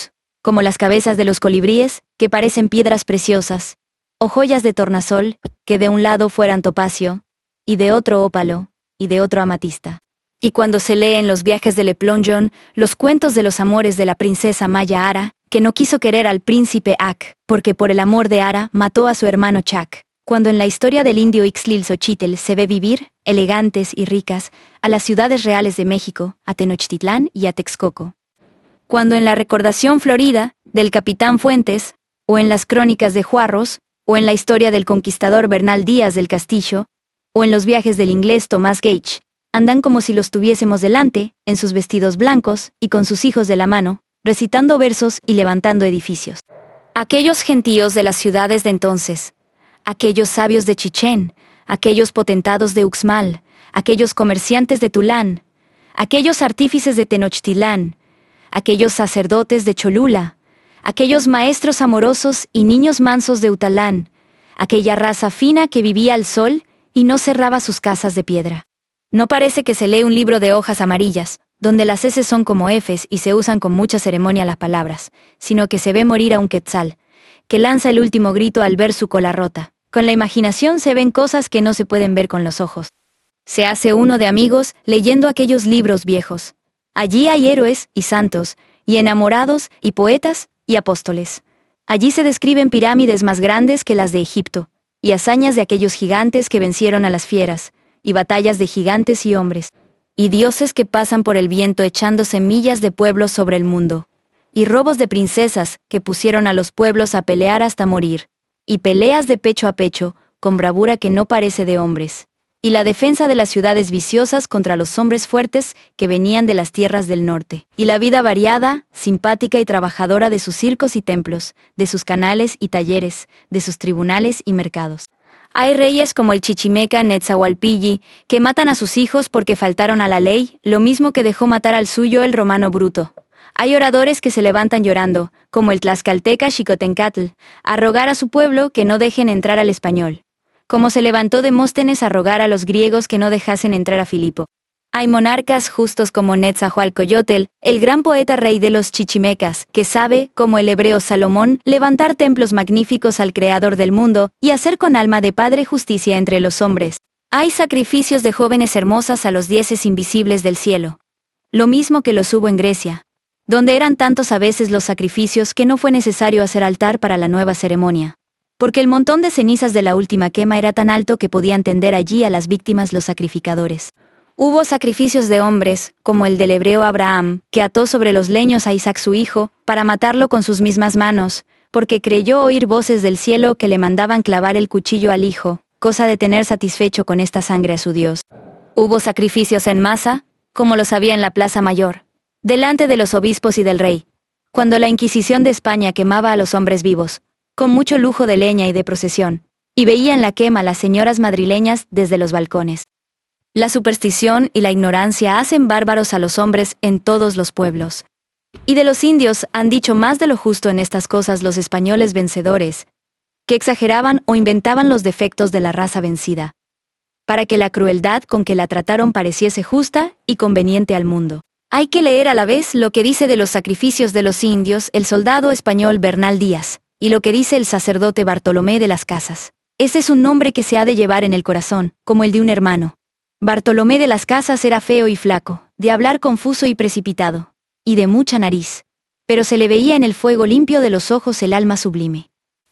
como las cabezas de los colibríes, que parecen piedras preciosas, o joyas de tornasol, que de un lado fueran topacio, y de otro ópalo, y de otro amatista. Y cuando se lee en los viajes de Le Plongeon los cuentos de los amores de la princesa Maya Ara, que no quiso querer al príncipe Ak, porque por el amor de Ara mató a su hermano Chak. Cuando en la historia del indio Ixtlilxochitl se ve vivir, elegantes y ricas, a las ciudades reales de México, a Tenochtitlán y a Texcoco. Cuando en la recordación florida, del capitán Fuentes, o en las crónicas de Juarros, o en la historia del conquistador Bernal Díaz del Castillo, o en los viajes del inglés Thomas Gage, andan como si los tuviésemos delante, en sus vestidos blancos, y con sus hijos de la mano, recitando versos y levantando edificios. Aquellos gentíos de las ciudades de entonces, aquellos sabios de Chichén, aquellos potentados de Uxmal, aquellos comerciantes de Tulán, aquellos artífices de Tenochtitlán, aquellos sacerdotes de Cholula, aquellos maestros amorosos y niños mansos de Utalán, aquella raza fina que vivía al sol y no cerraba sus casas de piedra. No parece que se lee un libro de hojas amarillas, donde las eses son como efes y se usan con mucha ceremonia las palabras, sino que se ve morir a un quetzal, que lanza el último grito al ver su cola rota. Con la imaginación se ven cosas que no se pueden ver con los ojos. Se hace uno de amigos leyendo aquellos libros viejos. Allí hay héroes y santos, y enamorados, y poetas, y apóstoles. Allí se describen pirámides más grandes que las de Egipto, y hazañas de aquellos gigantes que vencieron a las fieras, y batallas de gigantes y hombres, y dioses que pasan por el viento echando semillas de pueblos sobre el mundo, y robos de princesas que pusieron a los pueblos a pelear hasta morir, y peleas de pecho a pecho, con bravura que no parece de hombres, y la defensa de las ciudades viciosas contra los hombres fuertes que venían de las tierras del norte, y la vida variada, simpática y trabajadora de sus circos y templos, de sus canales y talleres, de sus tribunales y mercados. Hay reyes como el Chichimeca Netzahualpilli, que matan a sus hijos porque faltaron a la ley, lo mismo que dejó matar al suyo el romano Bruto. Hay oradores que se levantan llorando, como el tlaxcalteca Xicotencatl, a rogar a su pueblo que no dejen entrar al español. Como se levantó Demóstenes a rogar a los griegos que no dejasen entrar a Filipo. Hay monarcas justos como Netzahualcoyotl, el gran poeta rey de los chichimecas, que sabe, como el hebreo Salomón, levantar templos magníficos al Creador del mundo, y hacer con alma de padre justicia entre los hombres. Hay sacrificios de jóvenes hermosas a los dioses invisibles del cielo. Lo mismo que los hubo en Grecia, donde eran tantos a veces los sacrificios que no fue necesario hacer altar para la nueva ceremonia. Porque el montón de cenizas de la última quema era tan alto que podían tender allí a las víctimas los sacrificadores. Hubo sacrificios de hombres, como el del hebreo Abraham, que ató sobre los leños a Isaac su hijo, para matarlo con sus mismas manos, porque creyó oír voces del cielo que le mandaban clavar el cuchillo al hijo, cosa de tener satisfecho con esta sangre a su Dios. Hubo sacrificios en masa, como los había en la Plaza Mayor, delante de los obispos y del rey, cuando la Inquisición de España quemaba a los hombres vivos, con mucho lujo de leña y de procesión, y veían la quema las señoras madrileñas desde los balcones. La superstición y la ignorancia hacen bárbaros a los hombres en todos los pueblos. Y de los indios han dicho más de lo justo en estas cosas los españoles vencedores, que exageraban o inventaban los defectos de la raza vencida, para que la crueldad con que la trataron pareciese justa y conveniente al mundo. Hay que leer a la vez lo que dice de los sacrificios de los indios el soldado español Bernal Díaz, y lo que dice el sacerdote Bartolomé de las Casas. Ese es un nombre que se ha de llevar en el corazón, como el de un hermano. Bartolomé de las Casas era feo y flaco, de hablar confuso y precipitado, y de mucha nariz, pero se le veía en el fuego limpio de los ojos el alma sublime.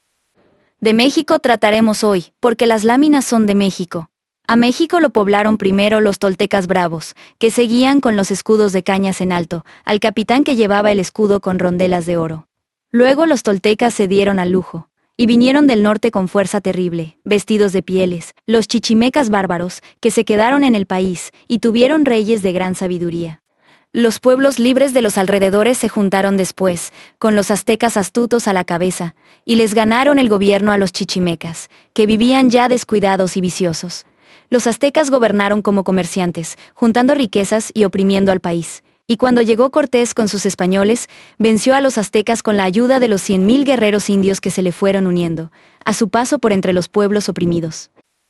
De México trataremos hoy, porque las láminas son de México. A México lo poblaron primero los toltecas bravos, que seguían con los escudos de cañas en alto, al capitán que llevaba el escudo con rondelas de oro. Luego los toltecas se dieron al lujo, y vinieron del norte con fuerza terrible, vestidos de pieles, los chichimecas bárbaros, que se quedaron en el país, y tuvieron reyes de gran sabiduría. Los pueblos libres de los alrededores se juntaron después, con los aztecas astutos a la cabeza, y les ganaron el gobierno a los chichimecas, que vivían ya descuidados y viciosos. Los aztecas gobernaron como comerciantes, juntando riquezas y oprimiendo al país. Y cuando llegó Cortés con sus españoles, venció a los aztecas con la ayuda de los 100,000 guerreros indios que se le fueron uniendo, a su paso por entre los pueblos oprimidos.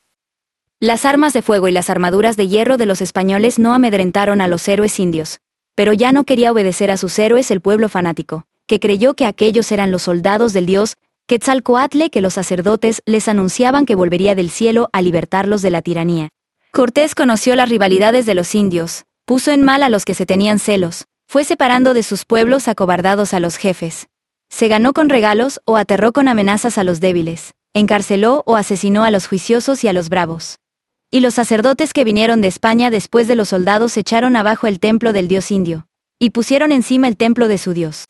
Las armas de fuego y las armaduras de hierro de los españoles no amedrentaron a los héroes indios, pero ya no quería obedecer a sus héroes el pueblo fanático, que creyó que aquellos eran los soldados del dios Quetzalcóatl, que los sacerdotes les anunciaban que volvería del cielo a libertarlos de la tiranía. Cortés conoció las rivalidades de los indios, puso en mal a los que se tenían celos, fue separando de sus pueblos acobardados a los jefes. Se ganó con regalos o aterró con amenazas a los débiles, encarceló o asesinó a los juiciosos y a los bravos. Y los sacerdotes que vinieron de España después de los soldados echaron abajo el templo del dios indio, y pusieron encima el templo de su dios.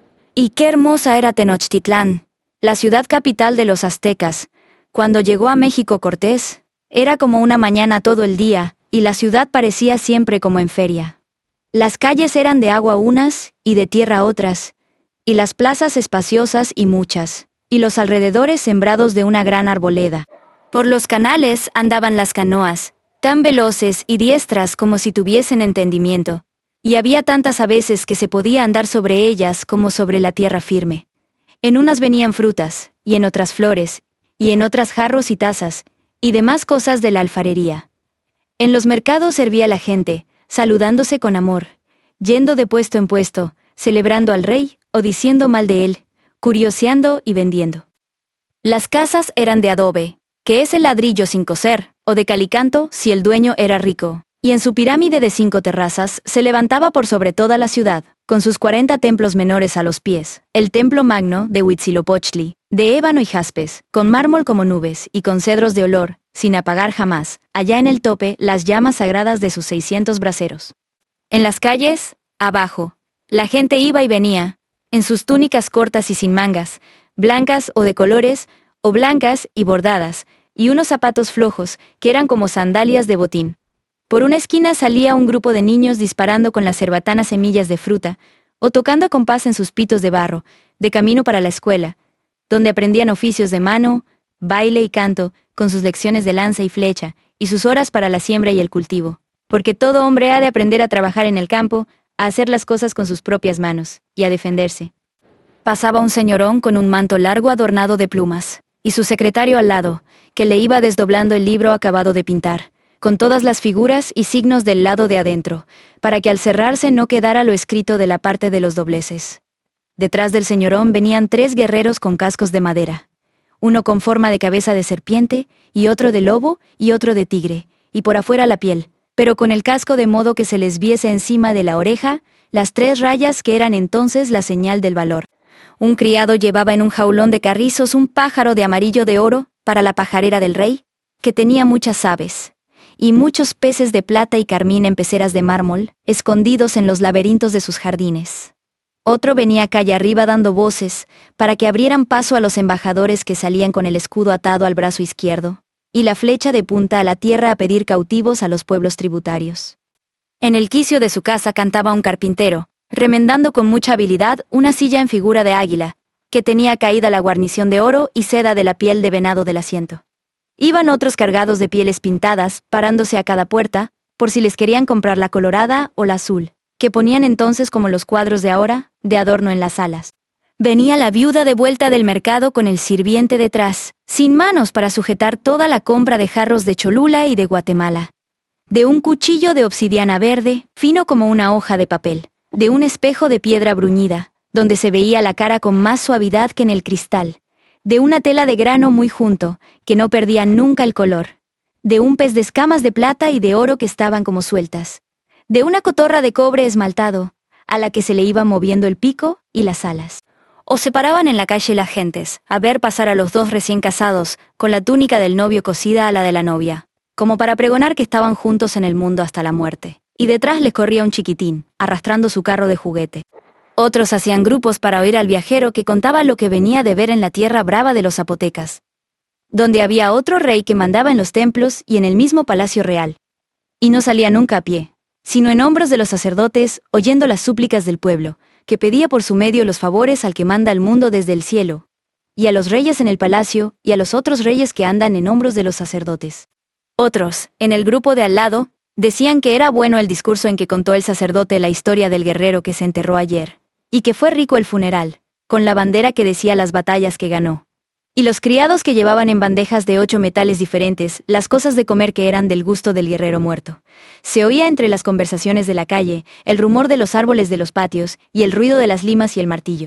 Y qué hermosa era Tenochtitlán, la ciudad capital de los aztecas. Cuando llegó a México Cortés, era como una mañana todo el día, y la ciudad parecía siempre como en feria. Las calles eran de agua unas, y de tierra otras, y las plazas espaciosas y muchas, y los alrededores sembrados de una gran arboleda. Por los canales andaban las canoas, tan veloces y diestras como si tuviesen entendimiento, y había tantas a veces que se podía andar sobre ellas como sobre la tierra firme. En unas venían frutas, y en otras flores, y en otras jarros y tazas, y demás cosas de la alfarería. En los mercados servía la gente, saludándose con amor, yendo de puesto en puesto, celebrando al rey, o diciendo mal de él, curioseando y vendiendo. Las casas eran de adobe, que es el ladrillo sin coser, o de calicanto si el dueño era rico, y en su pirámide de 5 terrazas se levantaba por sobre toda la ciudad, con sus 40 templos menores a los pies, el templo magno de Huitzilopochtli, de ébano y jaspes, con mármol como nubes y con cedros de olor, sin apagar jamás, allá en el tope las llamas sagradas de sus 600 braseros. En las calles, abajo, la gente iba y venía, en sus túnicas cortas y sin mangas, blancas o de colores, o blancas y bordadas, y unos zapatos flojos, que eran como sandalias de botín. Por una esquina salía un grupo de niños disparando con las cerbatanas semillas de fruta, o tocando a compás en sus pitos de barro, de camino para la escuela, donde aprendían oficios de mano, baile y canto, con sus lecciones de lanza y flecha, y sus horas para la siembra y el cultivo. Porque todo hombre ha de aprender a trabajar en el campo, a hacer las cosas con sus propias manos, y a defenderse. Pasaba un señorón con un manto largo adornado de plumas, y su secretario al lado, que le iba desdoblando el libro acabado de pintar, con todas las figuras y signos del lado de adentro, para que al cerrarse no quedara lo escrito de la parte de los dobleces. Detrás del señorón venían 3 guerreros con cascos de madera, uno con forma de cabeza de serpiente, y otro de lobo, y otro de tigre, y por afuera la piel, pero con el casco de modo que se les viese encima de la oreja las 3 rayas que eran entonces la señal del valor. Un criado llevaba en un jaulón de carrizos un pájaro de amarillo de oro para la pajarera del rey, que tenía muchas aves, y muchos peces de plata y carmín en peceras de mármol, escondidos en los laberintos de sus jardines. Otro venía calle arriba dando voces, para que abrieran paso a los embajadores que salían con el escudo atado al brazo izquierdo, y la flecha de punta a la tierra a pedir cautivos a los pueblos tributarios. En el quicio de su casa cantaba un carpintero, remendando con mucha habilidad una silla en figura de águila, que tenía caída la guarnición de oro y seda de la piel de venado del asiento. Iban otros cargados de pieles pintadas, parándose a cada puerta, por si les querían comprar la colorada o la azul, que ponían entonces como los cuadros de ahora, de adorno en las salas. Venía la viuda de vuelta del mercado con el sirviente detrás, sin manos para sujetar toda la compra de jarros de Cholula y de Guatemala, de un cuchillo de obsidiana verde, fino como una hoja de papel, de un espejo de piedra bruñida, donde se veía la cara con más suavidad que en el cristal, de una tela de grano muy junto, que no perdía nunca el color, de un pez de escamas de plata y de oro que estaban como sueltas, de una cotorra de cobre esmaltado, a la que se le iba moviendo el pico y las alas. O se paraban en la calle las gentes, a ver pasar a los 2 recién casados, con la túnica del novio cosida a la de la novia, como para pregonar que estaban juntos en el mundo hasta la muerte. Y detrás les corría un chiquitín, arrastrando su carro de juguete. Otros hacían grupos para oír al viajero que contaba lo que venía de ver en la tierra brava de los zapotecas, donde había otro rey que mandaba en los templos y en el mismo palacio real. Y no salía nunca a pie, sino en hombros de los sacerdotes, oyendo las súplicas del pueblo, que pedía por su medio los favores al que manda el mundo desde el cielo, y a los reyes en el palacio, y a los otros reyes que andan en hombros de los sacerdotes. Otros, en el grupo de al lado, decían que era bueno el discurso en que contó el sacerdote la historia del guerrero que se enterró ayer, y que fue rico el funeral, con la bandera que decía las batallas que ganó. Y los criados que llevaban en bandejas de 8 metales diferentes las cosas de comer que eran del gusto del guerrero muerto. Se oía entre las conversaciones de la calle, el rumor de los árboles de los patios, y el ruido de las limas y el martillo.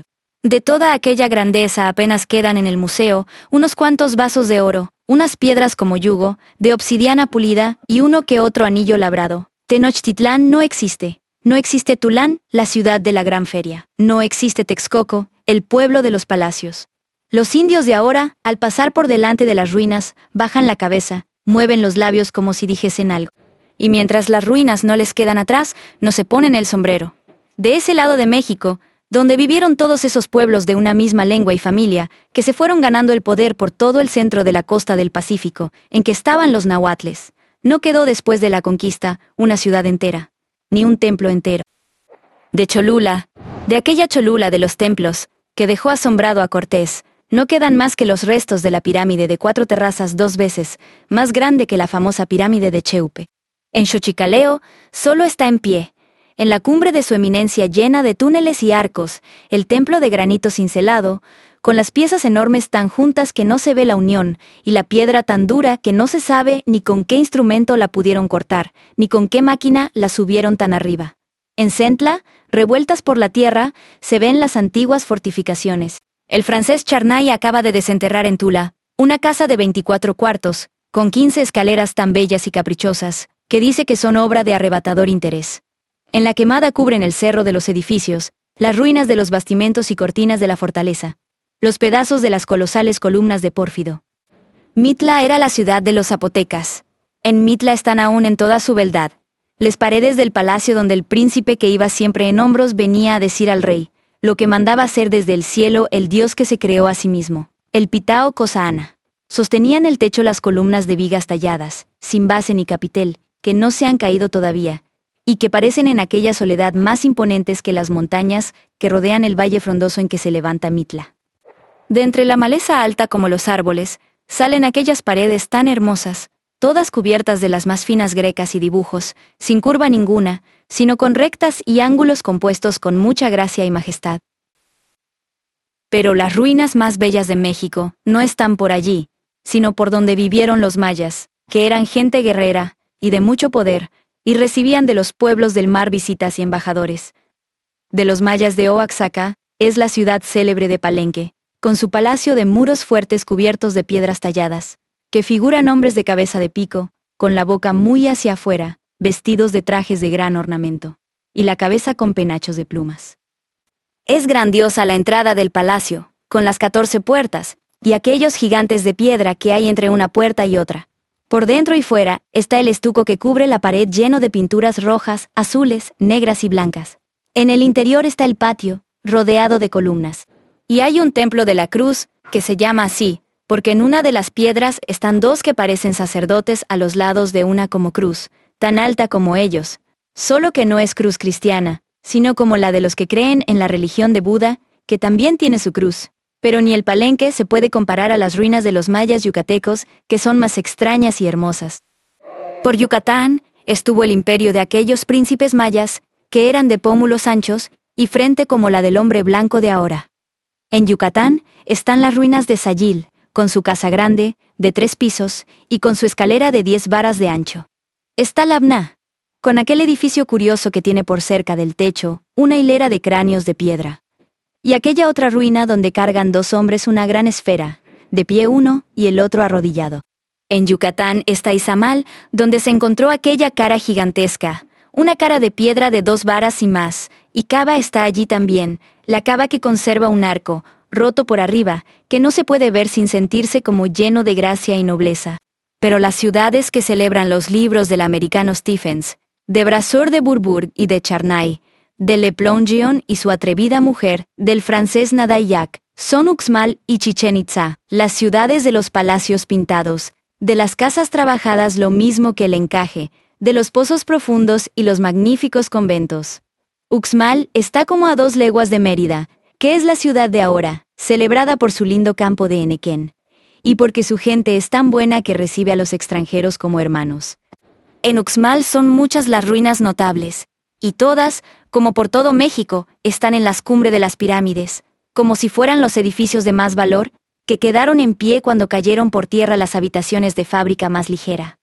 De toda aquella grandeza apenas quedan en el museo unos cuantos vasos de oro, unas piedras como yugo, de obsidiana pulida y uno que otro anillo labrado. Tenochtitlán no existe. No existe Tulán, la ciudad de la gran feria. No existe Texcoco, el pueblo de los palacios. Los indios de ahora, al pasar por delante de las ruinas, bajan la cabeza, mueven los labios como si dijesen algo. Y mientras las ruinas no les quedan atrás, no se ponen el sombrero. De ese lado de México, donde vivieron todos esos pueblos de una misma lengua y familia, que se fueron ganando el poder por todo el centro de la costa del Pacífico, en que estaban los nahuatles, no quedó después de la conquista una ciudad entera, ni un templo entero. De Cholula, de aquella Cholula de los templos, que dejó asombrado a Cortés, no quedan más que los restos de la pirámide de 4 terrazas 2 veces, más grande que la famosa pirámide de Cheupe. En Xochicaleo, solo está en pie, en la cumbre de su eminencia llena de túneles y arcos, el templo de granito cincelado, con las piezas enormes tan juntas que no se ve la unión, y la piedra tan dura que no se sabe ni con qué instrumento la pudieron cortar, ni con qué máquina la subieron tan arriba. En Centla, revueltas por la tierra, se ven las antiguas fortificaciones. El francés Charnay acaba de desenterrar en Tula una casa de 24 cuartos, con 15 escaleras tan bellas y caprichosas, que dice que son obra de arrebatador interés. En la quemada cubren el cerro de los edificios, las ruinas de los bastimentos y cortinas de la fortaleza, los pedazos de las colosales columnas de pórfido. Mitla era la ciudad de los zapotecas. En Mitla están aún en toda su beldad las paredes del palacio donde el príncipe que iba siempre en hombros venía a decir al rey lo que mandaba hacer desde el cielo el dios que se creó a sí mismo, el Pitao Cosaana. Sostenían el techo las columnas de vigas talladas, sin base ni capitel, que no se han caído todavía, y que parecen en aquella soledad más imponentes que las montañas que rodean el valle frondoso en que se levanta Mitla. De entre la maleza alta como los árboles, salen aquellas paredes tan hermosas, todas cubiertas de las más finas grecas y dibujos, sin curva ninguna, sino con rectas y ángulos compuestos con mucha gracia y majestad. Pero las ruinas más bellas de México no están por allí, sino por donde vivieron los mayas, que eran gente guerrera y de mucho poder, y recibían de los pueblos del mar visitas y embajadores. De los mayas de Oaxaca es la ciudad célebre de Palenque, con su palacio de muros fuertes cubiertos de piedras talladas, que figuran hombres de cabeza de pico, con la boca muy hacia afuera, vestidos de trajes de gran ornamento, y la cabeza con penachos de plumas. Es grandiosa la entrada del palacio, con las 14 puertas, y aquellos gigantes de piedra que hay entre una puerta y otra. Por dentro y fuera está el estuco que cubre la pared lleno de pinturas rojas, azules, negras y blancas. En el interior está el patio, rodeado de columnas. Y hay un templo de la cruz, que se llama así, porque en una de las piedras están 2 que parecen sacerdotes a los lados de una como cruz, tan alta como ellos, solo que no es cruz cristiana, sino como la de los que creen en la religión de Buda, que también tiene su cruz. Pero ni el Palenque se puede comparar a las ruinas de los mayas yucatecos, que son más extrañas y hermosas. Por Yucatán estuvo el imperio de aquellos príncipes mayas, que eran de pómulos anchos y frente como la del hombre blanco de ahora. En Yucatán están las ruinas de Sayil, con su casa grande, de 3 pisos, y con su escalera de 10 varas de ancho. Está Labná, con aquel edificio curioso que tiene por cerca del techo una hilera de cráneos de piedra. Y aquella otra ruina donde cargan 2 hombres una gran esfera, de pie uno y el otro arrodillado. En Yucatán está Izamal, donde se encontró aquella cara gigantesca, una cara de piedra de 2 varas y más, y Cava está allí también, la cava que conserva un arco, roto por arriba, que no se puede ver sin sentirse como lleno de gracia y nobleza. Pero las ciudades que celebran los libros del americano Stephens, de Brasseur de Bourbourg y de Charnay, de Le Plongeon y su atrevida mujer, del francés Nadayac, son Uxmal y Chichén Itzá, las ciudades de los palacios pintados, de las casas trabajadas lo mismo que el encaje, de los pozos profundos y los magníficos conventos. Uxmal está como a 2 leguas de Mérida, que es la ciudad de ahora, celebrada por su lindo campo de Enequén, y porque su gente es tan buena que recibe a los extranjeros como hermanos. En Uxmal son muchas las ruinas notables, y todas, como por todo México, están en las cumbres de las pirámides, como si fueran los edificios de más valor, que quedaron en pie cuando cayeron por tierra las habitaciones de fábrica más ligera.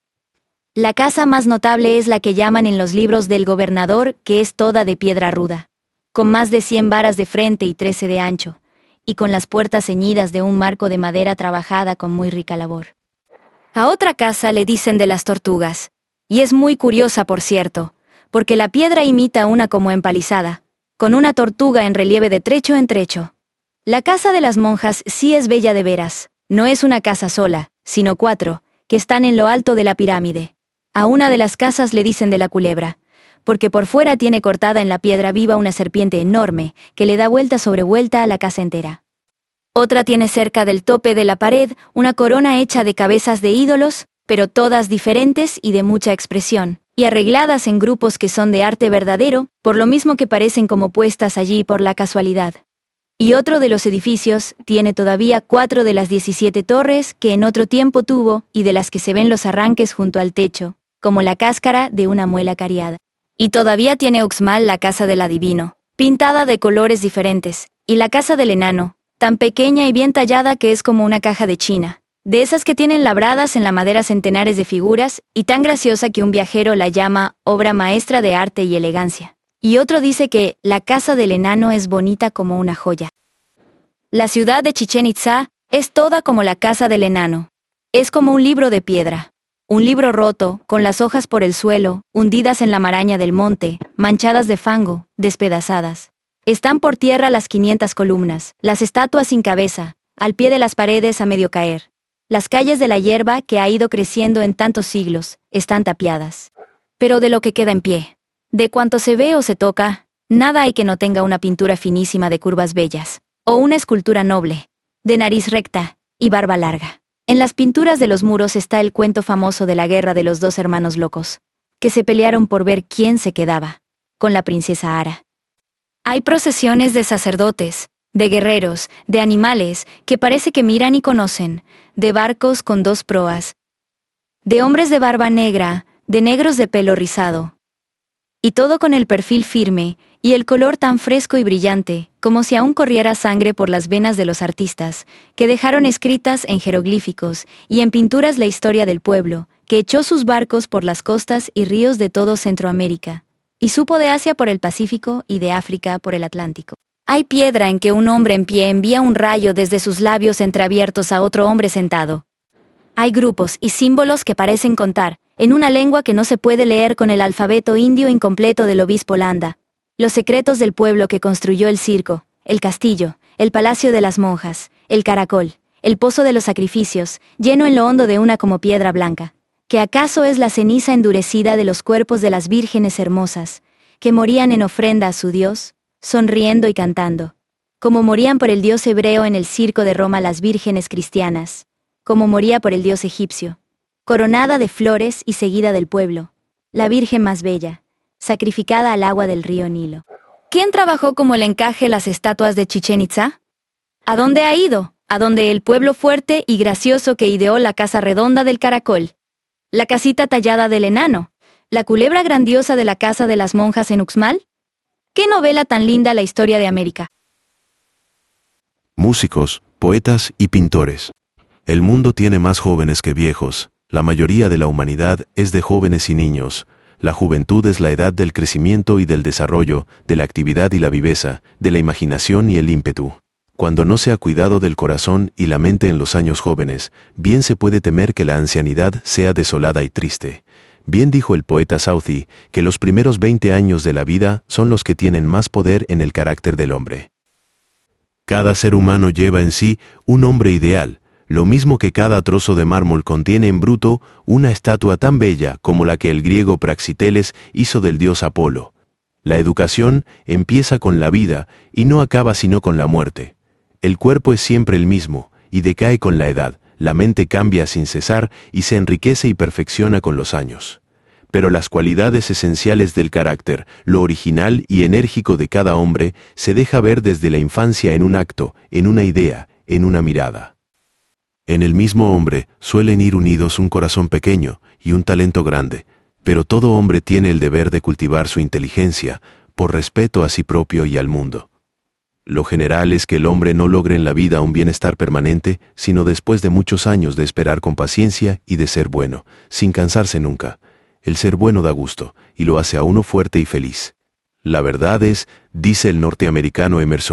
La casa más notable es la que llaman en los libros del gobernador, que es toda de piedra ruda, con más de 100 varas de frente y 13 de ancho, y con las puertas ceñidas de un marco de madera trabajada con muy rica labor. A otra casa le dicen de las tortugas, y es muy curiosa, por cierto, porque la piedra imita una como empalizada, con una tortuga en relieve de trecho en trecho. La casa de las monjas sí es bella de veras, no es una casa sola, sino 4, que están en lo alto de la pirámide. A una de las casas le dicen de la culebra, porque por fuera tiene cortada en la piedra viva una serpiente enorme, que le da vuelta sobre vuelta a la casa entera. Otra tiene cerca del tope de la pared una corona hecha de cabezas de ídolos, pero todas diferentes y de mucha expresión, y arregladas en grupos que son de arte verdadero, por lo mismo que parecen como puestas allí por la casualidad. Y otro de los edificios tiene todavía 4 de las 17 torres que en otro tiempo tuvo y de las que se ven los arranques junto al techo, como la cáscara de una muela cariada. Y todavía tiene Uxmal la casa del adivino, pintada de colores diferentes, y la casa del enano, tan pequeña y bien tallada que es como una caja de China, de esas que tienen labradas en la madera centenares de figuras, y tan graciosa que un viajero la llama obra maestra de arte y elegancia. Y otro dice que la casa del enano es bonita como una joya. La ciudad de Chichén Itzá es toda como la casa del enano. Es como un libro de piedra. Un libro roto, con las hojas por el suelo, hundidas en la maraña del monte, manchadas de fango, despedazadas. Están por tierra las 500 columnas, las estatuas sin cabeza, al pie de las paredes a medio caer. Las calles de la hierba que ha ido creciendo en tantos siglos, están tapiadas. Pero de lo que queda en pie, de cuanto se ve o se toca, nada hay que no tenga una pintura finísima de curvas bellas, o una escultura noble, de nariz recta y barba larga. En las pinturas de los muros está el cuento famoso de la guerra de los 2 hermanos locos, que se pelearon por ver quién se quedaba, con la princesa Ara. Hay procesiones de sacerdotes, de guerreros, de animales, que parece que miran y conocen, de barcos con 2 proas, de hombres de barba negra, de negros de pelo rizado. Y todo con el perfil firme, y el color tan fresco y brillante, como si aún corriera sangre por las venas de los artistas, que dejaron escritas en jeroglíficos y en pinturas la historia del pueblo, que echó sus barcos por las costas y ríos de todo Centroamérica, y supo de Asia por el Pacífico y de África por el Atlántico. Hay piedra en que un hombre en pie envía un rayo desde sus labios entreabiertos a otro hombre sentado. Hay grupos y símbolos que parecen contar, en una lengua que no se puede leer con el alfabeto indio incompleto del obispo Landa, los secretos del pueblo que construyó el circo, el castillo, el palacio de las monjas, el caracol, el pozo de los sacrificios, lleno en lo hondo de una como piedra blanca, que acaso es la ceniza endurecida de los cuerpos de las vírgenes hermosas, que morían en ofrenda a su Dios, sonriendo y cantando, como morían por el dios hebreo en el circo de Roma las vírgenes cristianas, como moría por el dios egipcio, coronada de flores y seguida del pueblo, la virgen más bella, sacrificada al agua del río Nilo. ¿Quién trabajó como el encaje las estatuas de Chichén Itzá? ¿A dónde ha ido? A donde el pueblo fuerte y gracioso que ideó la casa redonda del caracol, la casita tallada del enano, la culebra grandiosa de la casa de las monjas en Uxmal. ¿Qué novela tan linda la historia de América? Músicos, poetas y pintores. El mundo tiene más jóvenes que viejos. La mayoría de la humanidad es de jóvenes y niños. La juventud es la edad del crecimiento y del desarrollo, de la actividad y la viveza, de la imaginación y el ímpetu. Cuando no se ha cuidado del corazón y la mente en los años jóvenes, bien se puede temer que la ancianidad sea desolada y triste. Bien dijo el poeta Southey, que los primeros 20 años de la vida son los que tienen más poder en el carácter del hombre. Cada ser humano lleva en sí un hombre ideal, lo mismo que cada trozo de mármol contiene en bruto una estatua tan bella como la que el griego Praxiteles hizo del dios Apolo. La educación empieza con la vida y no acaba sino con la muerte. El cuerpo es siempre el mismo y decae con la edad. La mente cambia sin cesar y se enriquece y perfecciona con los años. Pero las cualidades esenciales del carácter, lo original y enérgico de cada hombre, se deja ver desde la infancia en un acto, en una idea, en una mirada. En el mismo hombre suelen ir unidos un corazón pequeño y un talento grande, pero todo hombre tiene el deber de cultivar su inteligencia, por respeto a sí propio y al mundo. Lo general es que el hombre no logre en la vida un bienestar permanente, sino después de muchos años de esperar con paciencia y de ser bueno, sin cansarse nunca. El ser bueno da gusto, y lo hace a uno fuerte y feliz. La verdad es, dice el norteamericano Emerson,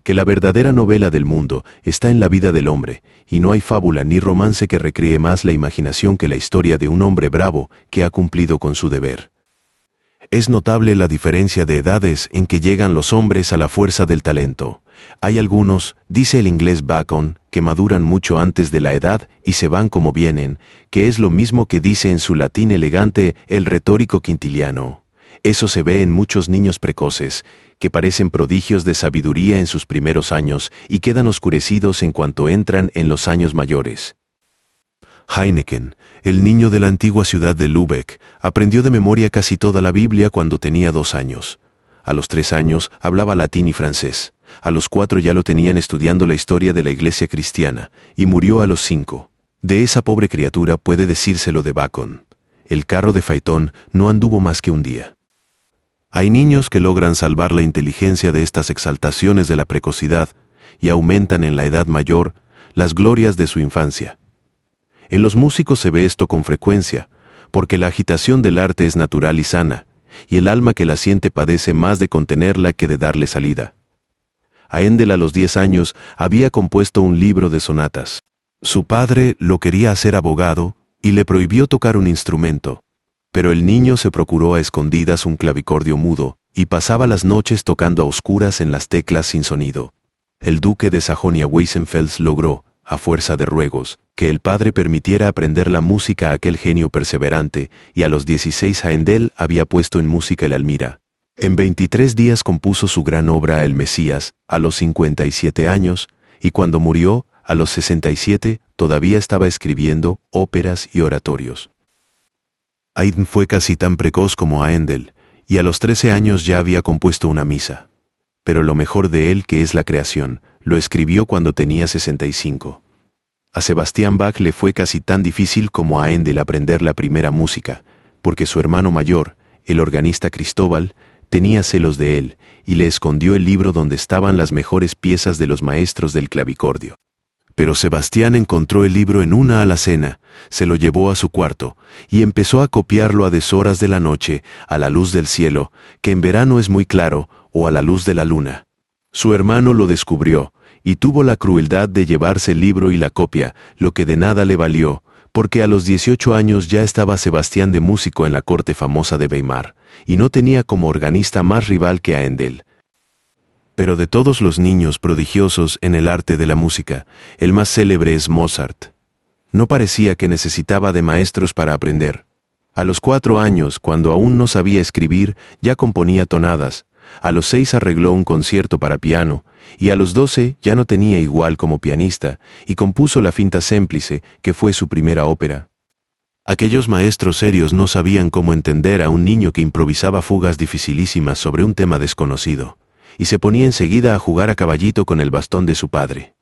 que la verdadera novela del mundo está en la vida del hombre, y no hay fábula ni romance que recree más la imaginación que la historia de un hombre bravo que ha cumplido con su deber. Es notable la diferencia de edades en que llegan los hombres a la fuerza del talento. Hay algunos, dice el inglés Bacon, que maduran mucho antes de la edad y se van como vienen, que es lo mismo que dice en su latín elegante el retórico Quintiliano. Eso se ve en muchos niños precoces, que parecen prodigios de sabiduría en sus primeros años y quedan oscurecidos en cuanto entran en los años mayores. Heineken, el niño de la antigua ciudad de Lübeck, aprendió de memoria casi toda la Biblia cuando tenía 2 años. A los 3 años hablaba latín y francés. A los 4 ya lo tenían estudiando la historia de la iglesia cristiana, y murió a los 5. De esa pobre criatura puede decírselo de Bacon. El carro de Faetón no anduvo más que un día. Hay niños que logran salvar la inteligencia de estas exaltaciones de la precocidad y aumentan en la edad mayor las glorias de su infancia. En los músicos se ve esto con frecuencia, porque la agitación del arte es natural y sana, y el alma que la siente padece más de contenerla que de darle salida. Haendel a los 10 años había compuesto un libro de sonatas. Su padre lo quería hacer abogado y le prohibió tocar un instrumento, pero el niño se procuró a escondidas un clavicordio mudo y pasaba las noches tocando a oscuras en las teclas sin sonido. El duque de Sajonia-Weissenfels logró, a fuerza de ruegos, que el padre permitiera aprender la música a aquel genio perseverante, y a los 16 Haendel había puesto en música el Almira. En 23 días compuso su gran obra El Mesías, a los 57 años, y cuando murió, a los 67, todavía estaba escribiendo óperas y oratorios. Haydn fue casi tan precoz como Haendel, y a los 13 años ya había compuesto una misa. Pero lo mejor de él, que es la creación, lo escribió cuando tenía 65. A Sebastian Bach le fue casi tan difícil como a Haendel aprender la primera música, porque su hermano mayor, el organista Cristóbal, tenía celos de él, y le escondió el libro donde estaban las mejores piezas de los maestros del clavicordio. Pero Sebastián encontró el libro en una alacena, se lo llevó a su cuarto, y empezó a copiarlo a deshoras de la noche, a la luz del cielo, que en verano es muy claro, o a la luz de la luna. Su hermano lo descubrió, y tuvo la crueldad de llevarse el libro y la copia, lo que de nada le valió, porque a los 18 años ya estaba Sebastián de músico en la corte famosa de Weimar, y no tenía como organista más rival que Haendel. Pero de todos los niños prodigiosos en el arte de la música, el más célebre es Mozart. No parecía que necesitaba de maestros para aprender. A los 4 años, cuando aún no sabía escribir, ya componía tonadas. A los 6 arregló un concierto para piano, y a los 12 ya no tenía igual como pianista, y compuso la Finta Semplice, que fue su primera ópera. Aquellos maestros serios no sabían cómo entender a un niño que improvisaba fugas dificilísimas sobre un tema desconocido, y se ponía enseguida a jugar a caballito con el bastón de su padre.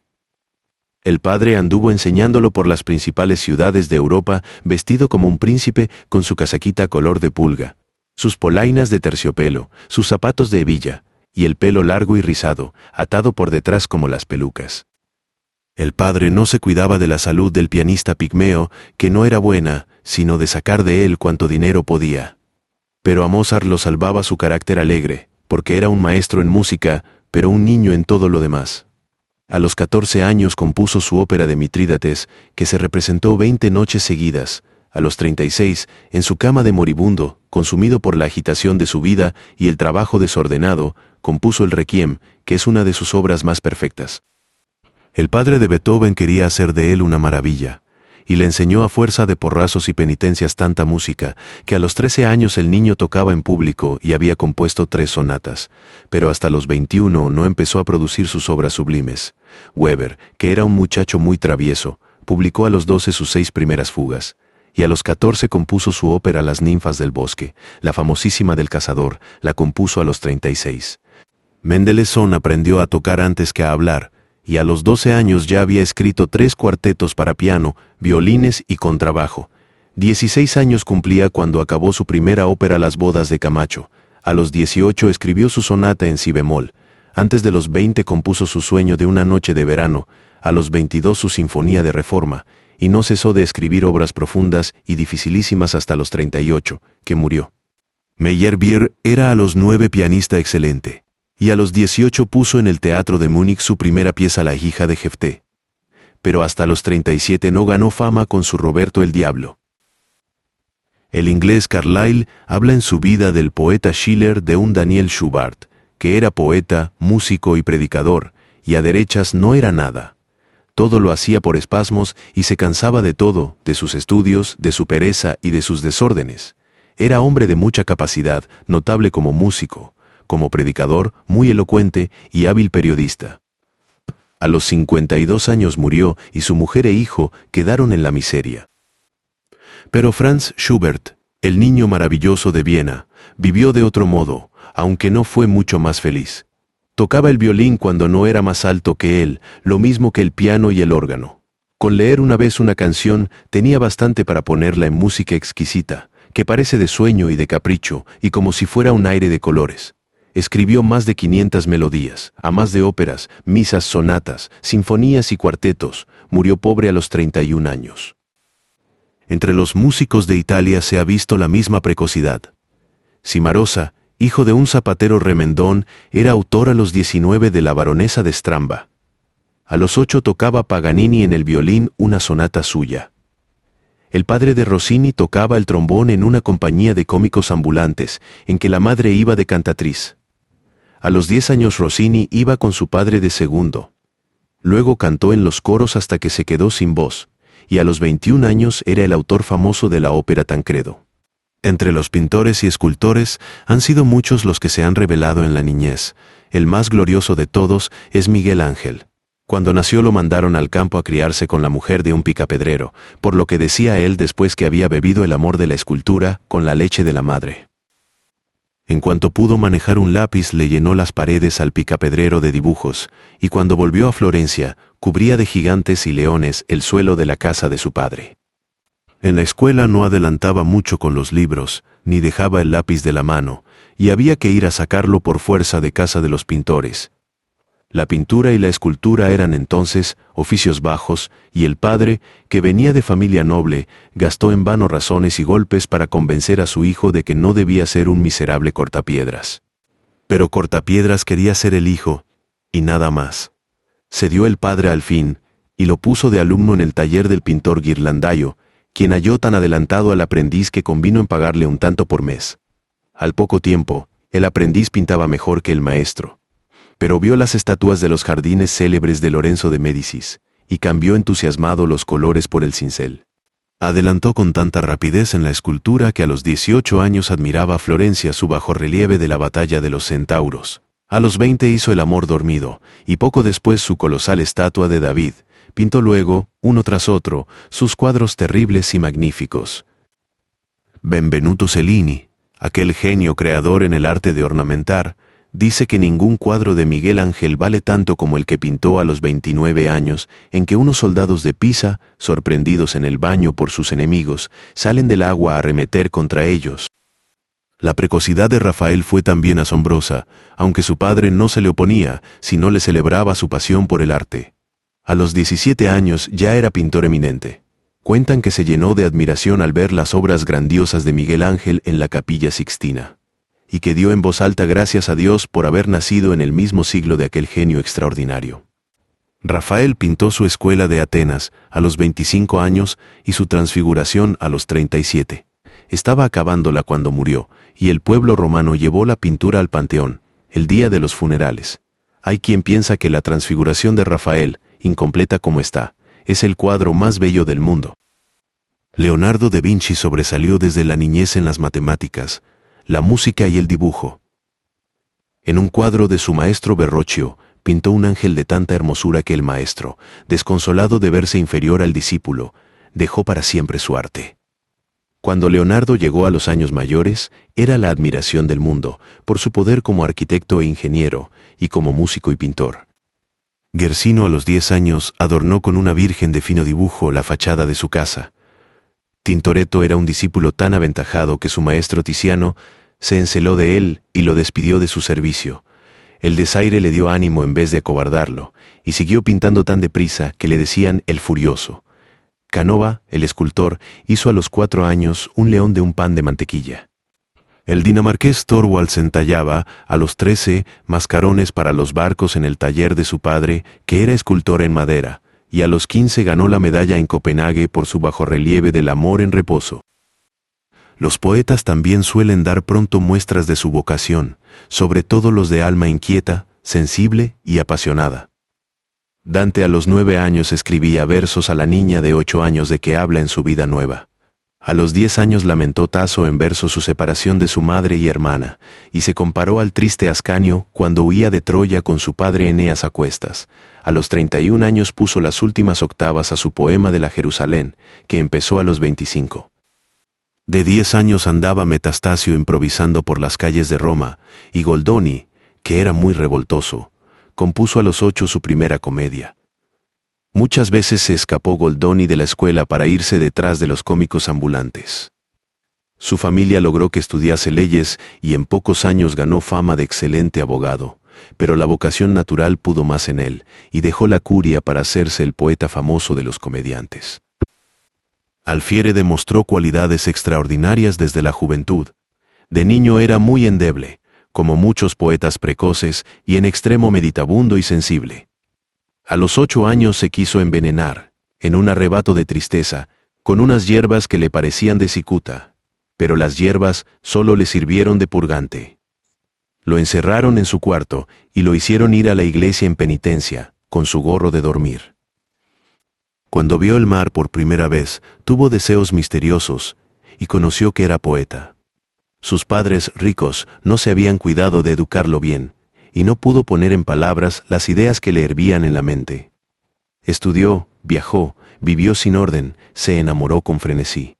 El padre anduvo enseñándolo por las principales ciudades de Europa, vestido como un príncipe con su casaquita color de pulga, sus polainas de terciopelo, sus zapatos de hebilla, y el pelo largo y rizado, atado por detrás como las pelucas. El padre no se cuidaba de la salud del pianista pigmeo, que no era buena, sino de sacar de él cuanto dinero podía. Pero a Mozart lo salvaba su carácter alegre, porque era un maestro en música, pero un niño en todo lo demás. A los 14 años compuso su ópera de Mitrídates, que se representó 20 noches seguidas. A los 36, en su cama de moribundo, consumido por la agitación de su vida y el trabajo desordenado, compuso el Requiem, que es una de sus obras más perfectas. El padre de Beethoven quería hacer de él una maravilla, y le enseñó a fuerza de porrazos y penitencias tanta música, que a los 13 años el niño tocaba en público y había compuesto 3 sonatas, pero hasta los 21 no empezó a producir sus obras sublimes. Weber, que era un muchacho muy travieso, publicó a los 12 sus 6 primeras fugas, y a los 14 compuso su ópera Las ninfas del bosque, la famosísima del cazador, la compuso a los 36. Mendelssohn aprendió a tocar antes que a hablar, y a los 12 años ya había escrito 3 cuartetos para piano, violines y contrabajo. 16 años cumplía cuando acabó su primera ópera Las bodas de Camacho. A los 18 escribió su sonata en si bemol. Antes de los 20 compuso su Sueño de una noche de verano. A los 22 su Sinfonía de Reforma. Y no cesó de escribir obras profundas y dificilísimas hasta los 38, que murió. Meyerbeer era a los 9 pianista excelente. Y a los 18 puso en el teatro de Múnich su primera pieza, La hija de Jefté. Pero hasta los 37 no ganó fama con su Roberto el Diablo. El inglés Carlyle habla en su vida del poeta Schiller de un Daniel Schubart, que era poeta, músico y predicador, y a derechas no era nada. Todo lo hacía por espasmos y se cansaba de todo, de sus estudios, de su pereza y de sus desórdenes. Era hombre de mucha capacidad, notable como músico, como predicador, muy elocuente y hábil periodista. A los 52 años murió y su mujer e hijo quedaron en la miseria. Pero Franz Schubert, el niño maravilloso de Viena, vivió de otro modo, aunque no fue mucho más feliz. Tocaba el violín cuando no era más alto que él, lo mismo que el piano y el órgano. Con leer una vez una canción tenía bastante para ponerla en música exquisita, que parece de sueño y de capricho, y como si fuera un aire de colores. Escribió más de 500 melodías, a más de óperas, misas, sonatas, sinfonías y cuartetos. Murió pobre a los 31 años. Entre los músicos de Italia se ha visto la misma precocidad. Cimarosa, hijo de un zapatero remendón, era autor a los 19 de La baronesa de Stramba. A los 8 tocaba Paganini en el violín una sonata suya. El padre de Rossini tocaba el trombón en una compañía de cómicos ambulantes, en que la madre iba de cantatriz. A los 10 años Rossini iba con su padre de segundo. Luego cantó en los coros hasta que se quedó sin voz, y a los 21 años era el autor famoso de la ópera Tancredo. Entre los pintores y escultores han sido muchos los que se han revelado en la niñez. El más glorioso de todos es Miguel Ángel. Cuando nació lo mandaron al campo a criarse con la mujer de un picapedrero, por lo que decía él después que había bebido el amor de la escultura con la leche de la madre. En cuanto pudo manejar un lápiz le llenó las paredes al picapedrero de dibujos, y cuando volvió a Florencia, cubría de gigantes y leones el suelo de la casa de su padre. En la escuela no adelantaba mucho con los libros, ni dejaba el lápiz de la mano, y había que ir a sacarlo por fuerza de casa de los pintores. La pintura y la escultura eran entonces oficios bajos, y el padre, que venía de familia noble, gastó en vano razones y golpes para convencer a su hijo de que no debía ser un miserable cortapiedras. Pero Cortapiedras quería ser el hijo, y nada más. Cedió el padre al fin, y lo puso de alumno en el taller del pintor Ghirlandaio, quien halló tan adelantado al aprendiz que convino en pagarle un tanto por mes. Al poco tiempo, el aprendiz pintaba mejor que el maestro. Pero vio las estatuas de los jardines célebres de Lorenzo de Médicis, y cambió entusiasmado los colores por el cincel. Adelantó con tanta rapidez en la escultura que a los 18 años admiraba a Florencia su bajorrelieve de la batalla de los centauros. A los 20 hizo El amor dormido, y poco después su colosal estatua de David. Pintó luego, uno tras otro, sus cuadros terribles y magníficos. Benvenuto Cellini, aquel genio creador en el arte de ornamentar, dice que ningún cuadro de Miguel Ángel vale tanto como el que pintó a los 29 años, en que unos soldados de Pisa, sorprendidos en el baño por sus enemigos, salen del agua a arremeter contra ellos. La precocidad de Rafael fue también asombrosa, aunque su padre no se le oponía, sino le celebraba su pasión por el arte. A los 17 años ya era pintor eminente. Cuentan que se llenó de admiración al ver las obras grandiosas de Miguel Ángel en la Capilla Sixtina, y que dio en voz alta gracias a Dios por haber nacido en el mismo siglo de aquel genio extraordinario. Rafael pintó su escuela de Atenas a los 25 años y su Transfiguración a los 37. Estaba acabándola cuando murió, y el pueblo romano llevó la pintura al Panteón, el día de los funerales. Hay quien piensa que la Transfiguración de Rafael, incompleta como está, es el cuadro más bello del mundo. Leonardo da Vinci sobresalió desde la niñez en las matemáticas, la música y el dibujo. En un cuadro de su maestro Verrocchio, pintó un ángel de tanta hermosura que el maestro, desconsolado de verse inferior al discípulo, dejó para siempre su arte. Cuando Leonardo llegó a los años mayores, era la admiración del mundo, por su poder como arquitecto e ingeniero, y como músico y pintor. Guercino a los 10 años adornó con una virgen de fino dibujo la fachada de su casa. Tintoretto era un discípulo tan aventajado que su maestro Tiziano se enceló de él y lo despidió de su servicio. El desaire le dio ánimo en vez de acobardarlo, y siguió pintando tan deprisa que le decían el Furioso. Canova, el escultor, hizo a los 4 años un león de un pan de mantequilla. El dinamarqués Thorvald entallaba, a los 13, mascarones para los barcos en el taller de su padre, que era escultor en madera, y a los 15 ganó la medalla en Copenhague por su bajorrelieve del amor en reposo. Los poetas también suelen dar pronto muestras de su vocación, sobre todo los de alma inquieta, sensible y apasionada. Dante a los 9 años escribía versos a la niña de 8 años de que habla en su vida nueva. A los 10 años lamentó Tasso en verso su separación de su madre y hermana, y se comparó al triste Ascanio cuando huía de Troya con su padre Eneas a cuestas. A los 31 años puso las últimas octavas a su poema de la Jerusalén, que empezó a los 25. De 10 años andaba Metastasio improvisando por las calles de Roma, y Goldoni, que era muy revoltoso, compuso a los 8 su primera comedia. Muchas veces se escapó Goldoni de la escuela para irse detrás de los cómicos ambulantes. Su familia logró que estudiase leyes y en pocos años ganó fama de excelente abogado, pero la vocación natural pudo más en él y dejó la curia para hacerse el poeta famoso de los comediantes. Alfiere demostró cualidades extraordinarias desde la juventud. De niño era muy endeble, como muchos poetas precoces, y en extremo meditabundo y sensible. A los 8 años se quiso envenenar, en un arrebato de tristeza, con unas hierbas que le parecían de cicuta, pero las hierbas solo le sirvieron de purgante. Lo encerraron en su cuarto y lo hicieron ir a la iglesia en penitencia, con su gorro de dormir. Cuando vio el mar por primera vez, tuvo deseos misteriosos y conoció que era poeta. Sus padres ricos no se habían cuidado de educarlo bien, y no pudo poner en palabras las ideas que le hervían en la mente. Estudió, viajó, vivió sin orden, se enamoró con frenesí.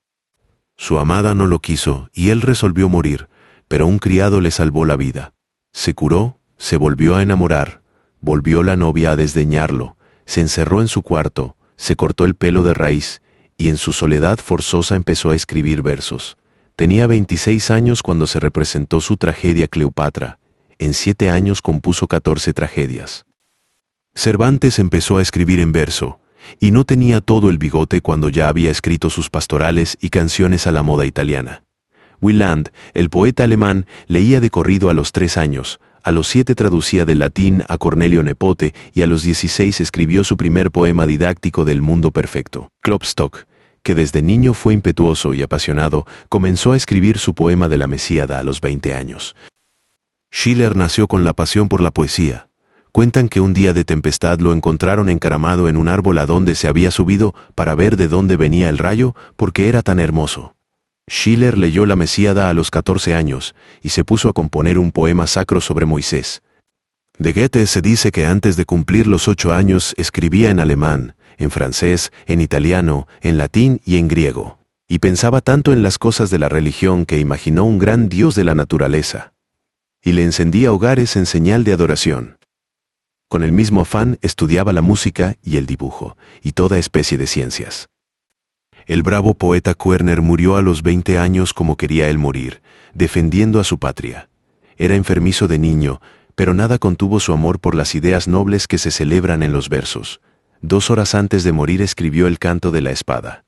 Su amada no lo quiso y él resolvió morir, pero un criado le salvó la vida. Se curó, se volvió a enamorar, volvió la novia a desdeñarlo, se encerró en su cuarto, se cortó el pelo de raíz y en su soledad forzosa empezó a escribir versos. Tenía 26 años cuando se representó su tragedia Cleopatra. En 7 años compuso 14 tragedias. Cervantes empezó a escribir en verso, y no tenía todo el bigote cuando ya había escrito sus pastorales y canciones a la moda italiana. Wieland, el poeta alemán, leía de corrido a los 3 años, a los 7 traducía del latín a Cornelio Nepote y a los 16 escribió su primer poema didáctico del mundo perfecto. Klopstock, que desde niño fue impetuoso y apasionado, comenzó a escribir su poema de la Mesíada a los 20 años. Schiller nació con la pasión por la poesía. Cuentan que un día de tempestad lo encontraron encaramado en un árbol a donde se había subido para ver de dónde venía el rayo, porque era tan hermoso. Schiller leyó la Mesíada a los 14 años y se puso a componer un poema sacro sobre Moisés. De Goethe se dice que antes de cumplir los 8 años escribía en alemán, en francés, en italiano, en latín y en griego, y pensaba tanto en las cosas de la religión que imaginó un gran Dios de la naturaleza, y le encendía hogares en señal de adoración. Con el mismo afán estudiaba la música y el dibujo, y toda especie de ciencias. El bravo poeta Koerner murió a los 20 años como quería él morir, defendiendo a su patria. Era enfermizo de niño, pero nada contuvo su amor por las ideas nobles que se celebran en los versos. 2 horas antes de morir escribió el Canto de la Espada.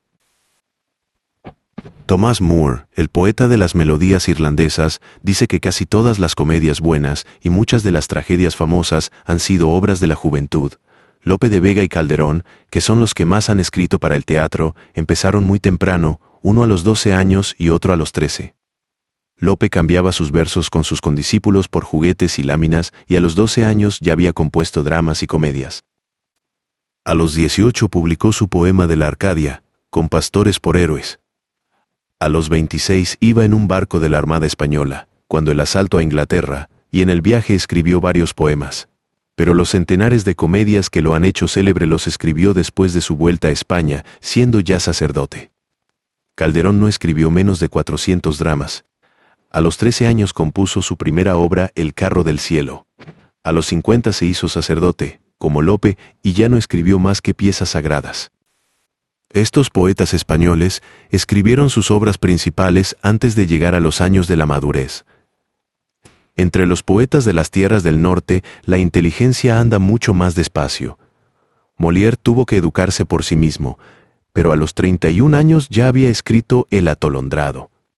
Thomas Moore, el poeta de las melodías irlandesas, dice que casi todas las comedias buenas y muchas de las tragedias famosas han sido obras de la juventud. Lope de Vega y Calderón, que son los que más han escrito para el teatro, empezaron muy temprano, uno a los 12 años y otro a los 13. Lope cambiaba sus versos con sus condiscípulos por juguetes y láminas y a los 12 años ya había compuesto dramas y comedias. A los 18 publicó su poema de la Arcadia, con pastores por héroes. A los 26 iba en un barco de la Armada Española, cuando el asalto a Inglaterra, y en el viaje escribió varios poemas. Pero los centenares de comedias que lo han hecho célebre los escribió después de su vuelta a España, siendo ya sacerdote. Calderón no escribió menos de 400 dramas. A los 13 años compuso su primera obra, El carro del cielo. A los 50 se hizo sacerdote, como Lope, y ya no escribió más que piezas sagradas. Estos poetas españoles escribieron sus obras principales antes de llegar a los años de la madurez. Entre los poetas de las tierras del norte, la inteligencia anda mucho más despacio. Molière tuvo que educarse por sí mismo, pero a los 31 años ya había escrito El atolondrado.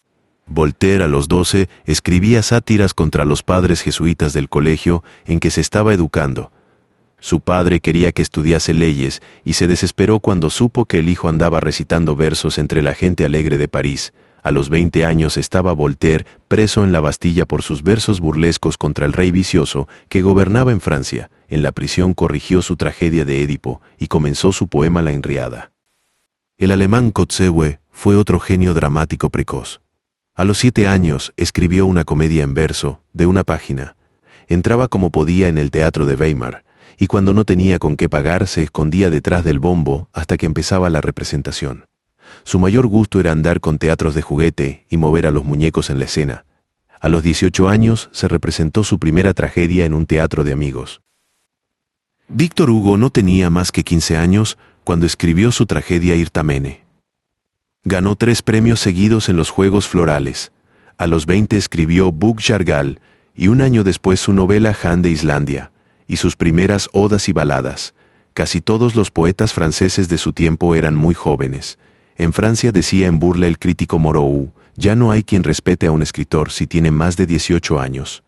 Voltaire, a los 12, escribía sátiras contra los padres jesuitas del colegio en que se estaba educando. Su padre quería que estudiase leyes y se desesperó cuando supo que el hijo andaba recitando versos entre la gente alegre de París. A los 20 años estaba Voltaire preso en la Bastilla por sus versos burlescos contra el rey vicioso que gobernaba en Francia. En la prisión corrigió su tragedia de Édipo y comenzó su poema La Henriada. El alemán Kotzebue fue otro genio dramático precoz. A los 7 años escribió una comedia en verso, de una página. Entraba como podía en el teatro de Weimar, y cuando no tenía con qué pagar se escondía detrás del bombo hasta que empezaba la representación. Su mayor gusto era andar con teatros de juguete y mover a los muñecos en la escena. A los 18 años se representó su primera tragedia en un teatro de amigos. Víctor Hugo no tenía más que 15 años cuando escribió su tragedia Irtamene. Ganó 3 premios seguidos en los Juegos Florales. A los 20 escribió Bug Jargal y un año después su novela Han de Islandia y sus primeras odas y baladas. Casi todos los poetas franceses de su tiempo eran muy jóvenes. En Francia decía en burla el crítico Moreau, ya no hay quien respete a un escritor si tiene más de 18 años.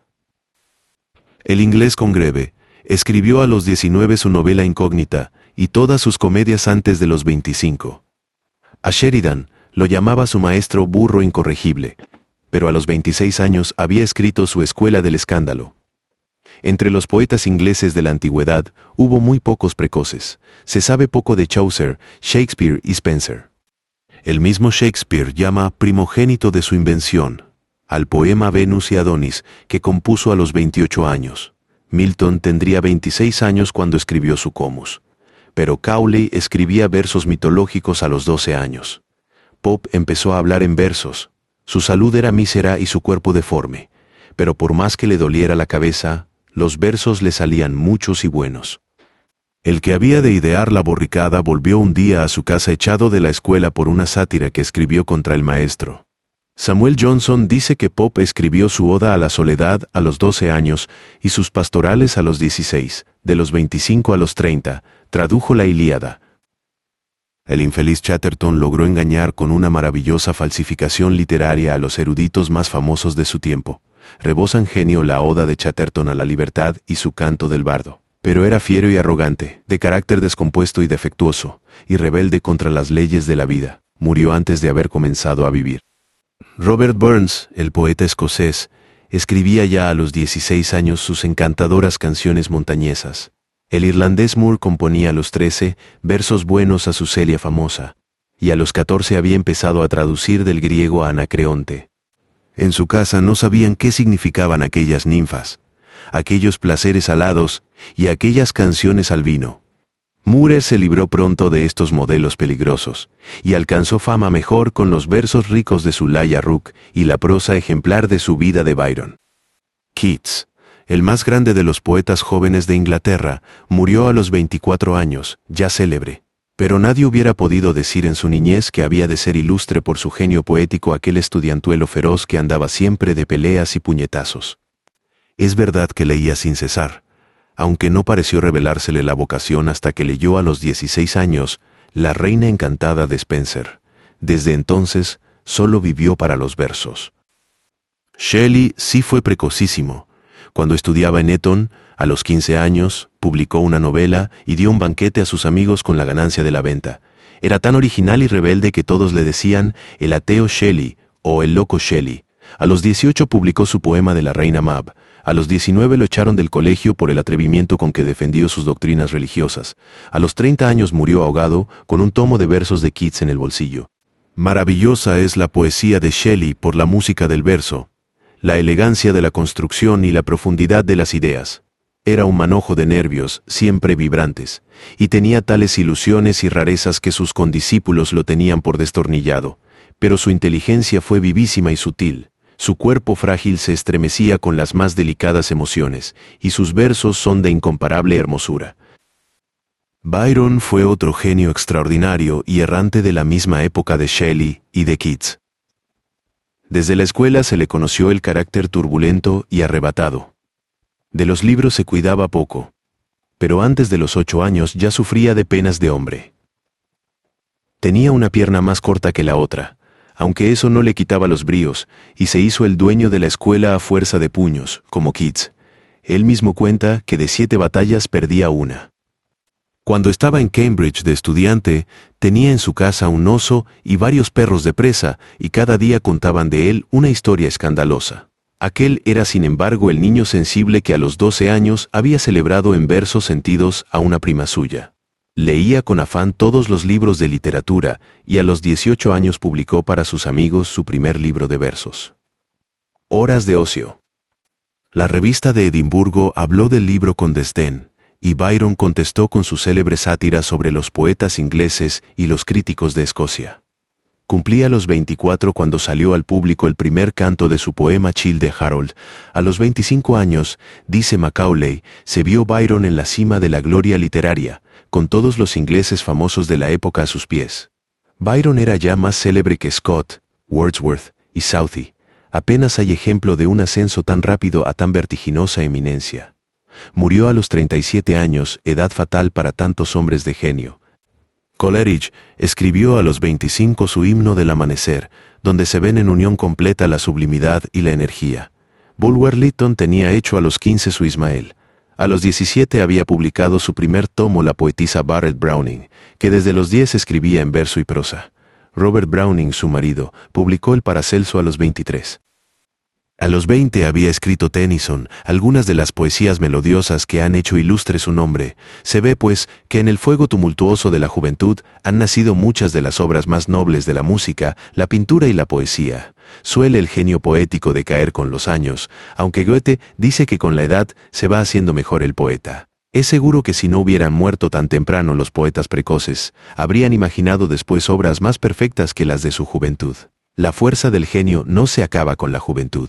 El inglés Congreve escribió a los 19 su novela Incógnita y todas sus comedias antes de los 25. A Sheridan lo llamaba su maestro burro incorregible, pero a los 26 años había escrito su Escuela del Escándalo. Entre los poetas ingleses de la antigüedad hubo muy pocos precoces. Se sabe poco de Chaucer, Shakespeare y Spenser. El mismo Shakespeare llama primogénito de su invención al poema Venus y Adonis, que compuso a los 28 años. Milton tendría 26 años cuando escribió su Comus. Pero Cowley escribía versos mitológicos a los 12 años. Pope empezó a hablar en versos. Su salud era mísera y su cuerpo deforme, pero por más que le doliera la cabeza, los versos le salían muchos y buenos. El que había de idear la borricada volvió un día a su casa echado de la escuela por una sátira que escribió contra el maestro. Samuel Johnson dice que Pope escribió su Oda a la Soledad a los 12 años y sus pastorales a los 16, de los 25 a los 30, tradujo la Ilíada. El infeliz Chatterton logró engañar con una maravillosa falsificación literaria a los eruditos más famosos de su tiempo. Rebosan genio la Oda de Chatterton a la libertad y su Canto del Bardo. Pero era fiero y arrogante, de carácter descompuesto y defectuoso, y rebelde contra las leyes de la vida. Murió antes de haber comenzado a vivir. Robert Burns, el poeta escocés, escribía ya a los 16 años sus encantadoras canciones montañesas. El irlandés Moore componía a los 13 versos buenos a su Celia famosa, y a los 14 había empezado a traducir del griego a Anacreonte. En su casa no sabían qué significaban aquellas ninfas, aquellos placeres alados y aquellas canciones al vino. Moore se libró pronto de estos modelos peligrosos y alcanzó fama mejor con los versos ricos de su Laya Rookh y la prosa ejemplar de su vida de Byron. Keats, el más grande de los poetas jóvenes de Inglaterra, murió a los 24 años, ya célebre. Pero nadie hubiera podido decir en su niñez que había de ser ilustre por su genio poético aquel estudiantuelo feroz que andaba siempre de peleas y puñetazos. Es verdad que leía sin cesar, aunque no pareció revelársele la vocación hasta que leyó a los 16 años La Reina Encantada de Spenser. Desde entonces, solo vivió para los versos. Shelley sí fue precocísimo. Cuando estudiaba en Eton, a los 15 años, publicó una novela y dio un banquete a sus amigos con la ganancia de la venta. Era tan original y rebelde que todos le decían el ateo Shelley o el loco Shelley. A los 18 publicó su poema de la reina Mab. A los 19 lo echaron del colegio por el atrevimiento con que defendió sus doctrinas religiosas. A los 30 años murió ahogado con un tomo de versos de Keats en el bolsillo. Maravillosa es la poesía de Shelley por la música del verso, la elegancia de la construcción y la profundidad de las ideas. Era un manojo de nervios, siempre vibrantes, y tenía tales ilusiones y rarezas que sus condiscípulos lo tenían por destornillado, pero su inteligencia fue vivísima y sutil. Su cuerpo frágil se estremecía con las más delicadas emociones, y sus versos son de incomparable hermosura. Byron fue otro genio extraordinario y errante de la misma época de Shelley y de Keats. Desde la escuela se le conoció el carácter turbulento y arrebatado. De los libros se cuidaba poco, pero antes de los 8 años ya sufría de penas de hombre. Tenía una pierna más corta que la otra. aunque eso no le quitaba los bríos, y se hizo el dueño de la escuela a fuerza de puños, como Keats. Él mismo cuenta que de 7 batallas perdía una. Cuando estaba en Cambridge de estudiante, tenía en su casa un oso y varios perros de presa, y cada día contaban de él una historia escandalosa. Aquel era sin embargo el niño sensible que a los 12 años había celebrado en versos sentidos a una prima suya. Leía con afán todos los libros de literatura y a los 18 años publicó para sus amigos su primer libro de versos. Horas de ocio. La revista de Edimburgo habló del libro con desdén, y Byron contestó con su célebre sátira sobre los poetas ingleses y los críticos de Escocia. Cumplía los 24 cuando salió al público el primer canto de su poema Childe Harold. A los 25 años, dice Macaulay, se vio Byron en la cima de la gloria literaria, con todos los ingleses famosos de la época a sus pies. Byron era ya más célebre que Scott, Wordsworth y Southey. Apenas hay ejemplo de un ascenso tan rápido a tan vertiginosa eminencia. Murió a los 37 años, edad fatal para tantos hombres de genio. Coleridge escribió a los 25 su himno del amanecer, donde se ven en unión completa la sublimidad y la energía. Bulwer Lytton tenía hecho a los 15 su Ismael. A los 17 había publicado su primer tomo la poetisa Barrett Browning, que desde los 10 escribía en verso y prosa. Robert Browning, su marido, publicó el Paracelso a los 23. A los 20 había escrito Tennyson, algunas de las poesías melodiosas que han hecho ilustre su nombre. Se ve, pues, que en el fuego tumultuoso de la juventud han nacido muchas de las obras más nobles de la música, la pintura y la poesía. Suele el genio poético decaer con los años, aunque Goethe dice que con la edad se va haciendo mejor el poeta. Es seguro que si no hubieran muerto tan temprano los poetas precoces, habrían imaginado después obras más perfectas que las de su juventud. La fuerza del genio no se acaba con la juventud.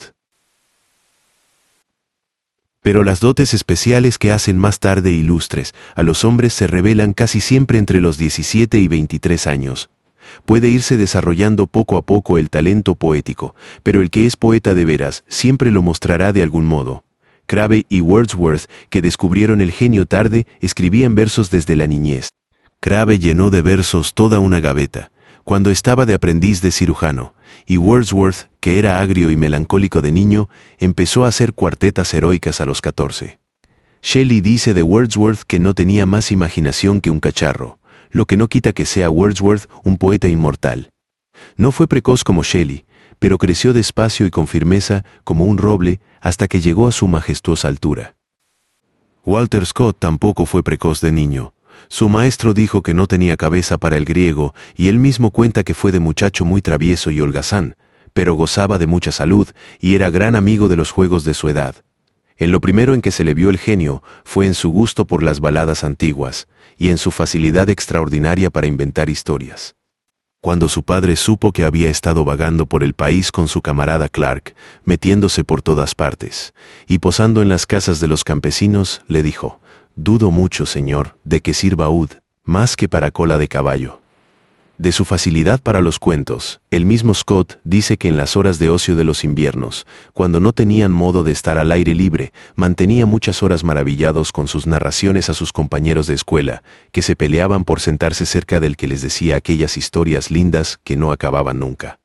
Pero las dotes especiales que hacen más tarde ilustres a los hombres se revelan casi siempre entre los 17 y 23 años. Puede irse desarrollando poco a poco el talento poético, pero el que es poeta de veras siempre lo mostrará de algún modo. Crabbe y Wordsworth, que descubrieron el genio tarde, escribían versos desde la niñez. Crabbe llenó de versos toda una gaveta, cuando estaba de aprendiz de cirujano, y Wordsworth, que era agrio y melancólico de niño, empezó a hacer cuartetas heroicas a los 14. Shelley dice de Wordsworth que no tenía más imaginación que un cacharro, lo que no quita que sea Wordsworth un poeta inmortal. No fue precoz como Shelley, pero creció despacio y con firmeza como un roble hasta que llegó a su majestuosa altura. Walter Scott tampoco fue precoz de niño. Su maestro dijo que no tenía cabeza para el griego y él mismo cuenta que fue de muchacho muy travieso y holgazán, pero gozaba de mucha salud y era gran amigo de los juegos de su edad. En lo primero en que se le vio el genio fue en su gusto por las baladas antiguas y en su facilidad extraordinaria para inventar historias. Cuando su padre supo que había estado vagando por el país con su camarada Clark, metiéndose por todas partes, y posando en las casas de los campesinos, le dijo: «Dudo mucho, señor, de que sirva ud, más que para cola de caballo». De su facilidad para los cuentos, el mismo Scott dice que en las horas de ocio de los inviernos, cuando no tenían modo de estar al aire libre, mantenía muchas horas maravillados con sus narraciones a sus compañeros de escuela, que se peleaban por sentarse cerca del que les decía aquellas historias lindas que no acababan nunca.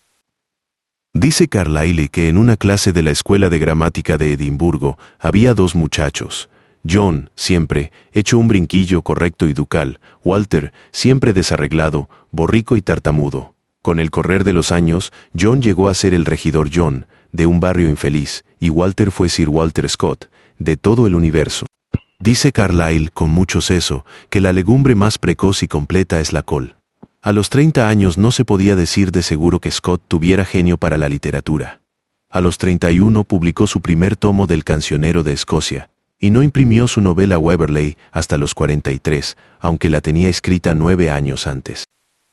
Dice Carlyle que en una clase de la Escuela de Gramática de Edimburgo había 2 muchachos. John, siempre, hecho un brinquillo correcto y ducal; Walter, siempre desarreglado, borrico y tartamudo. Con el correr de los años, John llegó a ser el regidor John, de un barrio infeliz, y Walter fue Sir Walter Scott, de todo el universo. Dice Carlyle, con mucho seso, que la legumbre más precoz y completa es la col. A los 30 años no se podía decir de seguro que Scott tuviera genio para la literatura. A los 31 publicó su primer tomo del Cancionero de Escocia, y no imprimió su novela Waverley hasta los 43, aunque la tenía escrita 9 años antes.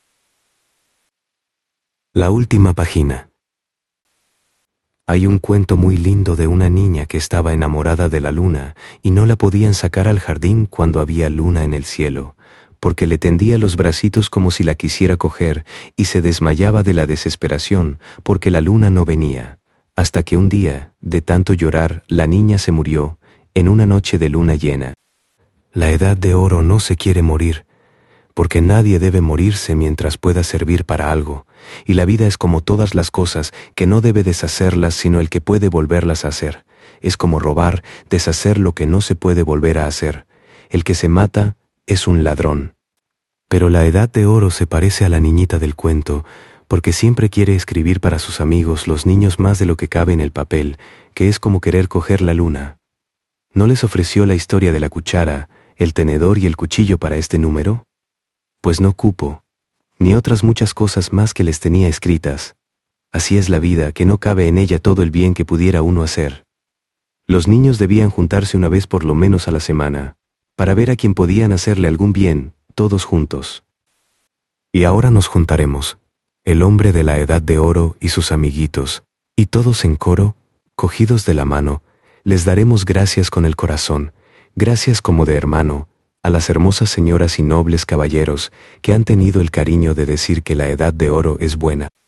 La última página. Hay un cuento muy lindo de una niña que estaba enamorada de la luna y no la podían sacar al jardín cuando había luna en el cielo, porque le tendía los bracitos como si la quisiera coger y se desmayaba de la desesperación porque la luna no venía, hasta que un día, de tanto llorar, la niña se murió en una noche de luna llena. La edad de oro no se quiere morir, porque nadie debe morirse mientras pueda servir para algo, y la vida es como todas las cosas, que no debe deshacerlas sino el que puede volverlas a hacer. Es como robar, deshacer lo que no se puede volver a hacer. El que se mata es un ladrón. Pero la Edad de Oro se parece a la niñita del cuento, porque siempre quiere escribir para sus amigos, los niños, más de lo que cabe en el papel, que es como querer coger la luna. ¿No les ofreció la historia de la cuchara, el tenedor y el cuchillo para este número? Pues no cupo, ni otras muchas cosas más que les tenía escritas. Así es la vida, que no cabe en ella todo el bien que pudiera uno hacer. Los niños debían juntarse una vez por lo menos a la semana, para ver a quién podían hacerle algún bien, todos juntos. Y ahora nos juntaremos, el hombre de la Edad de Oro y sus amiguitos, y todos en coro, cogidos de la mano, les daremos gracias con el corazón, gracias como de hermano, a las hermosas señoras y nobles caballeros que han tenido el cariño de decir que la Edad de Oro es buena.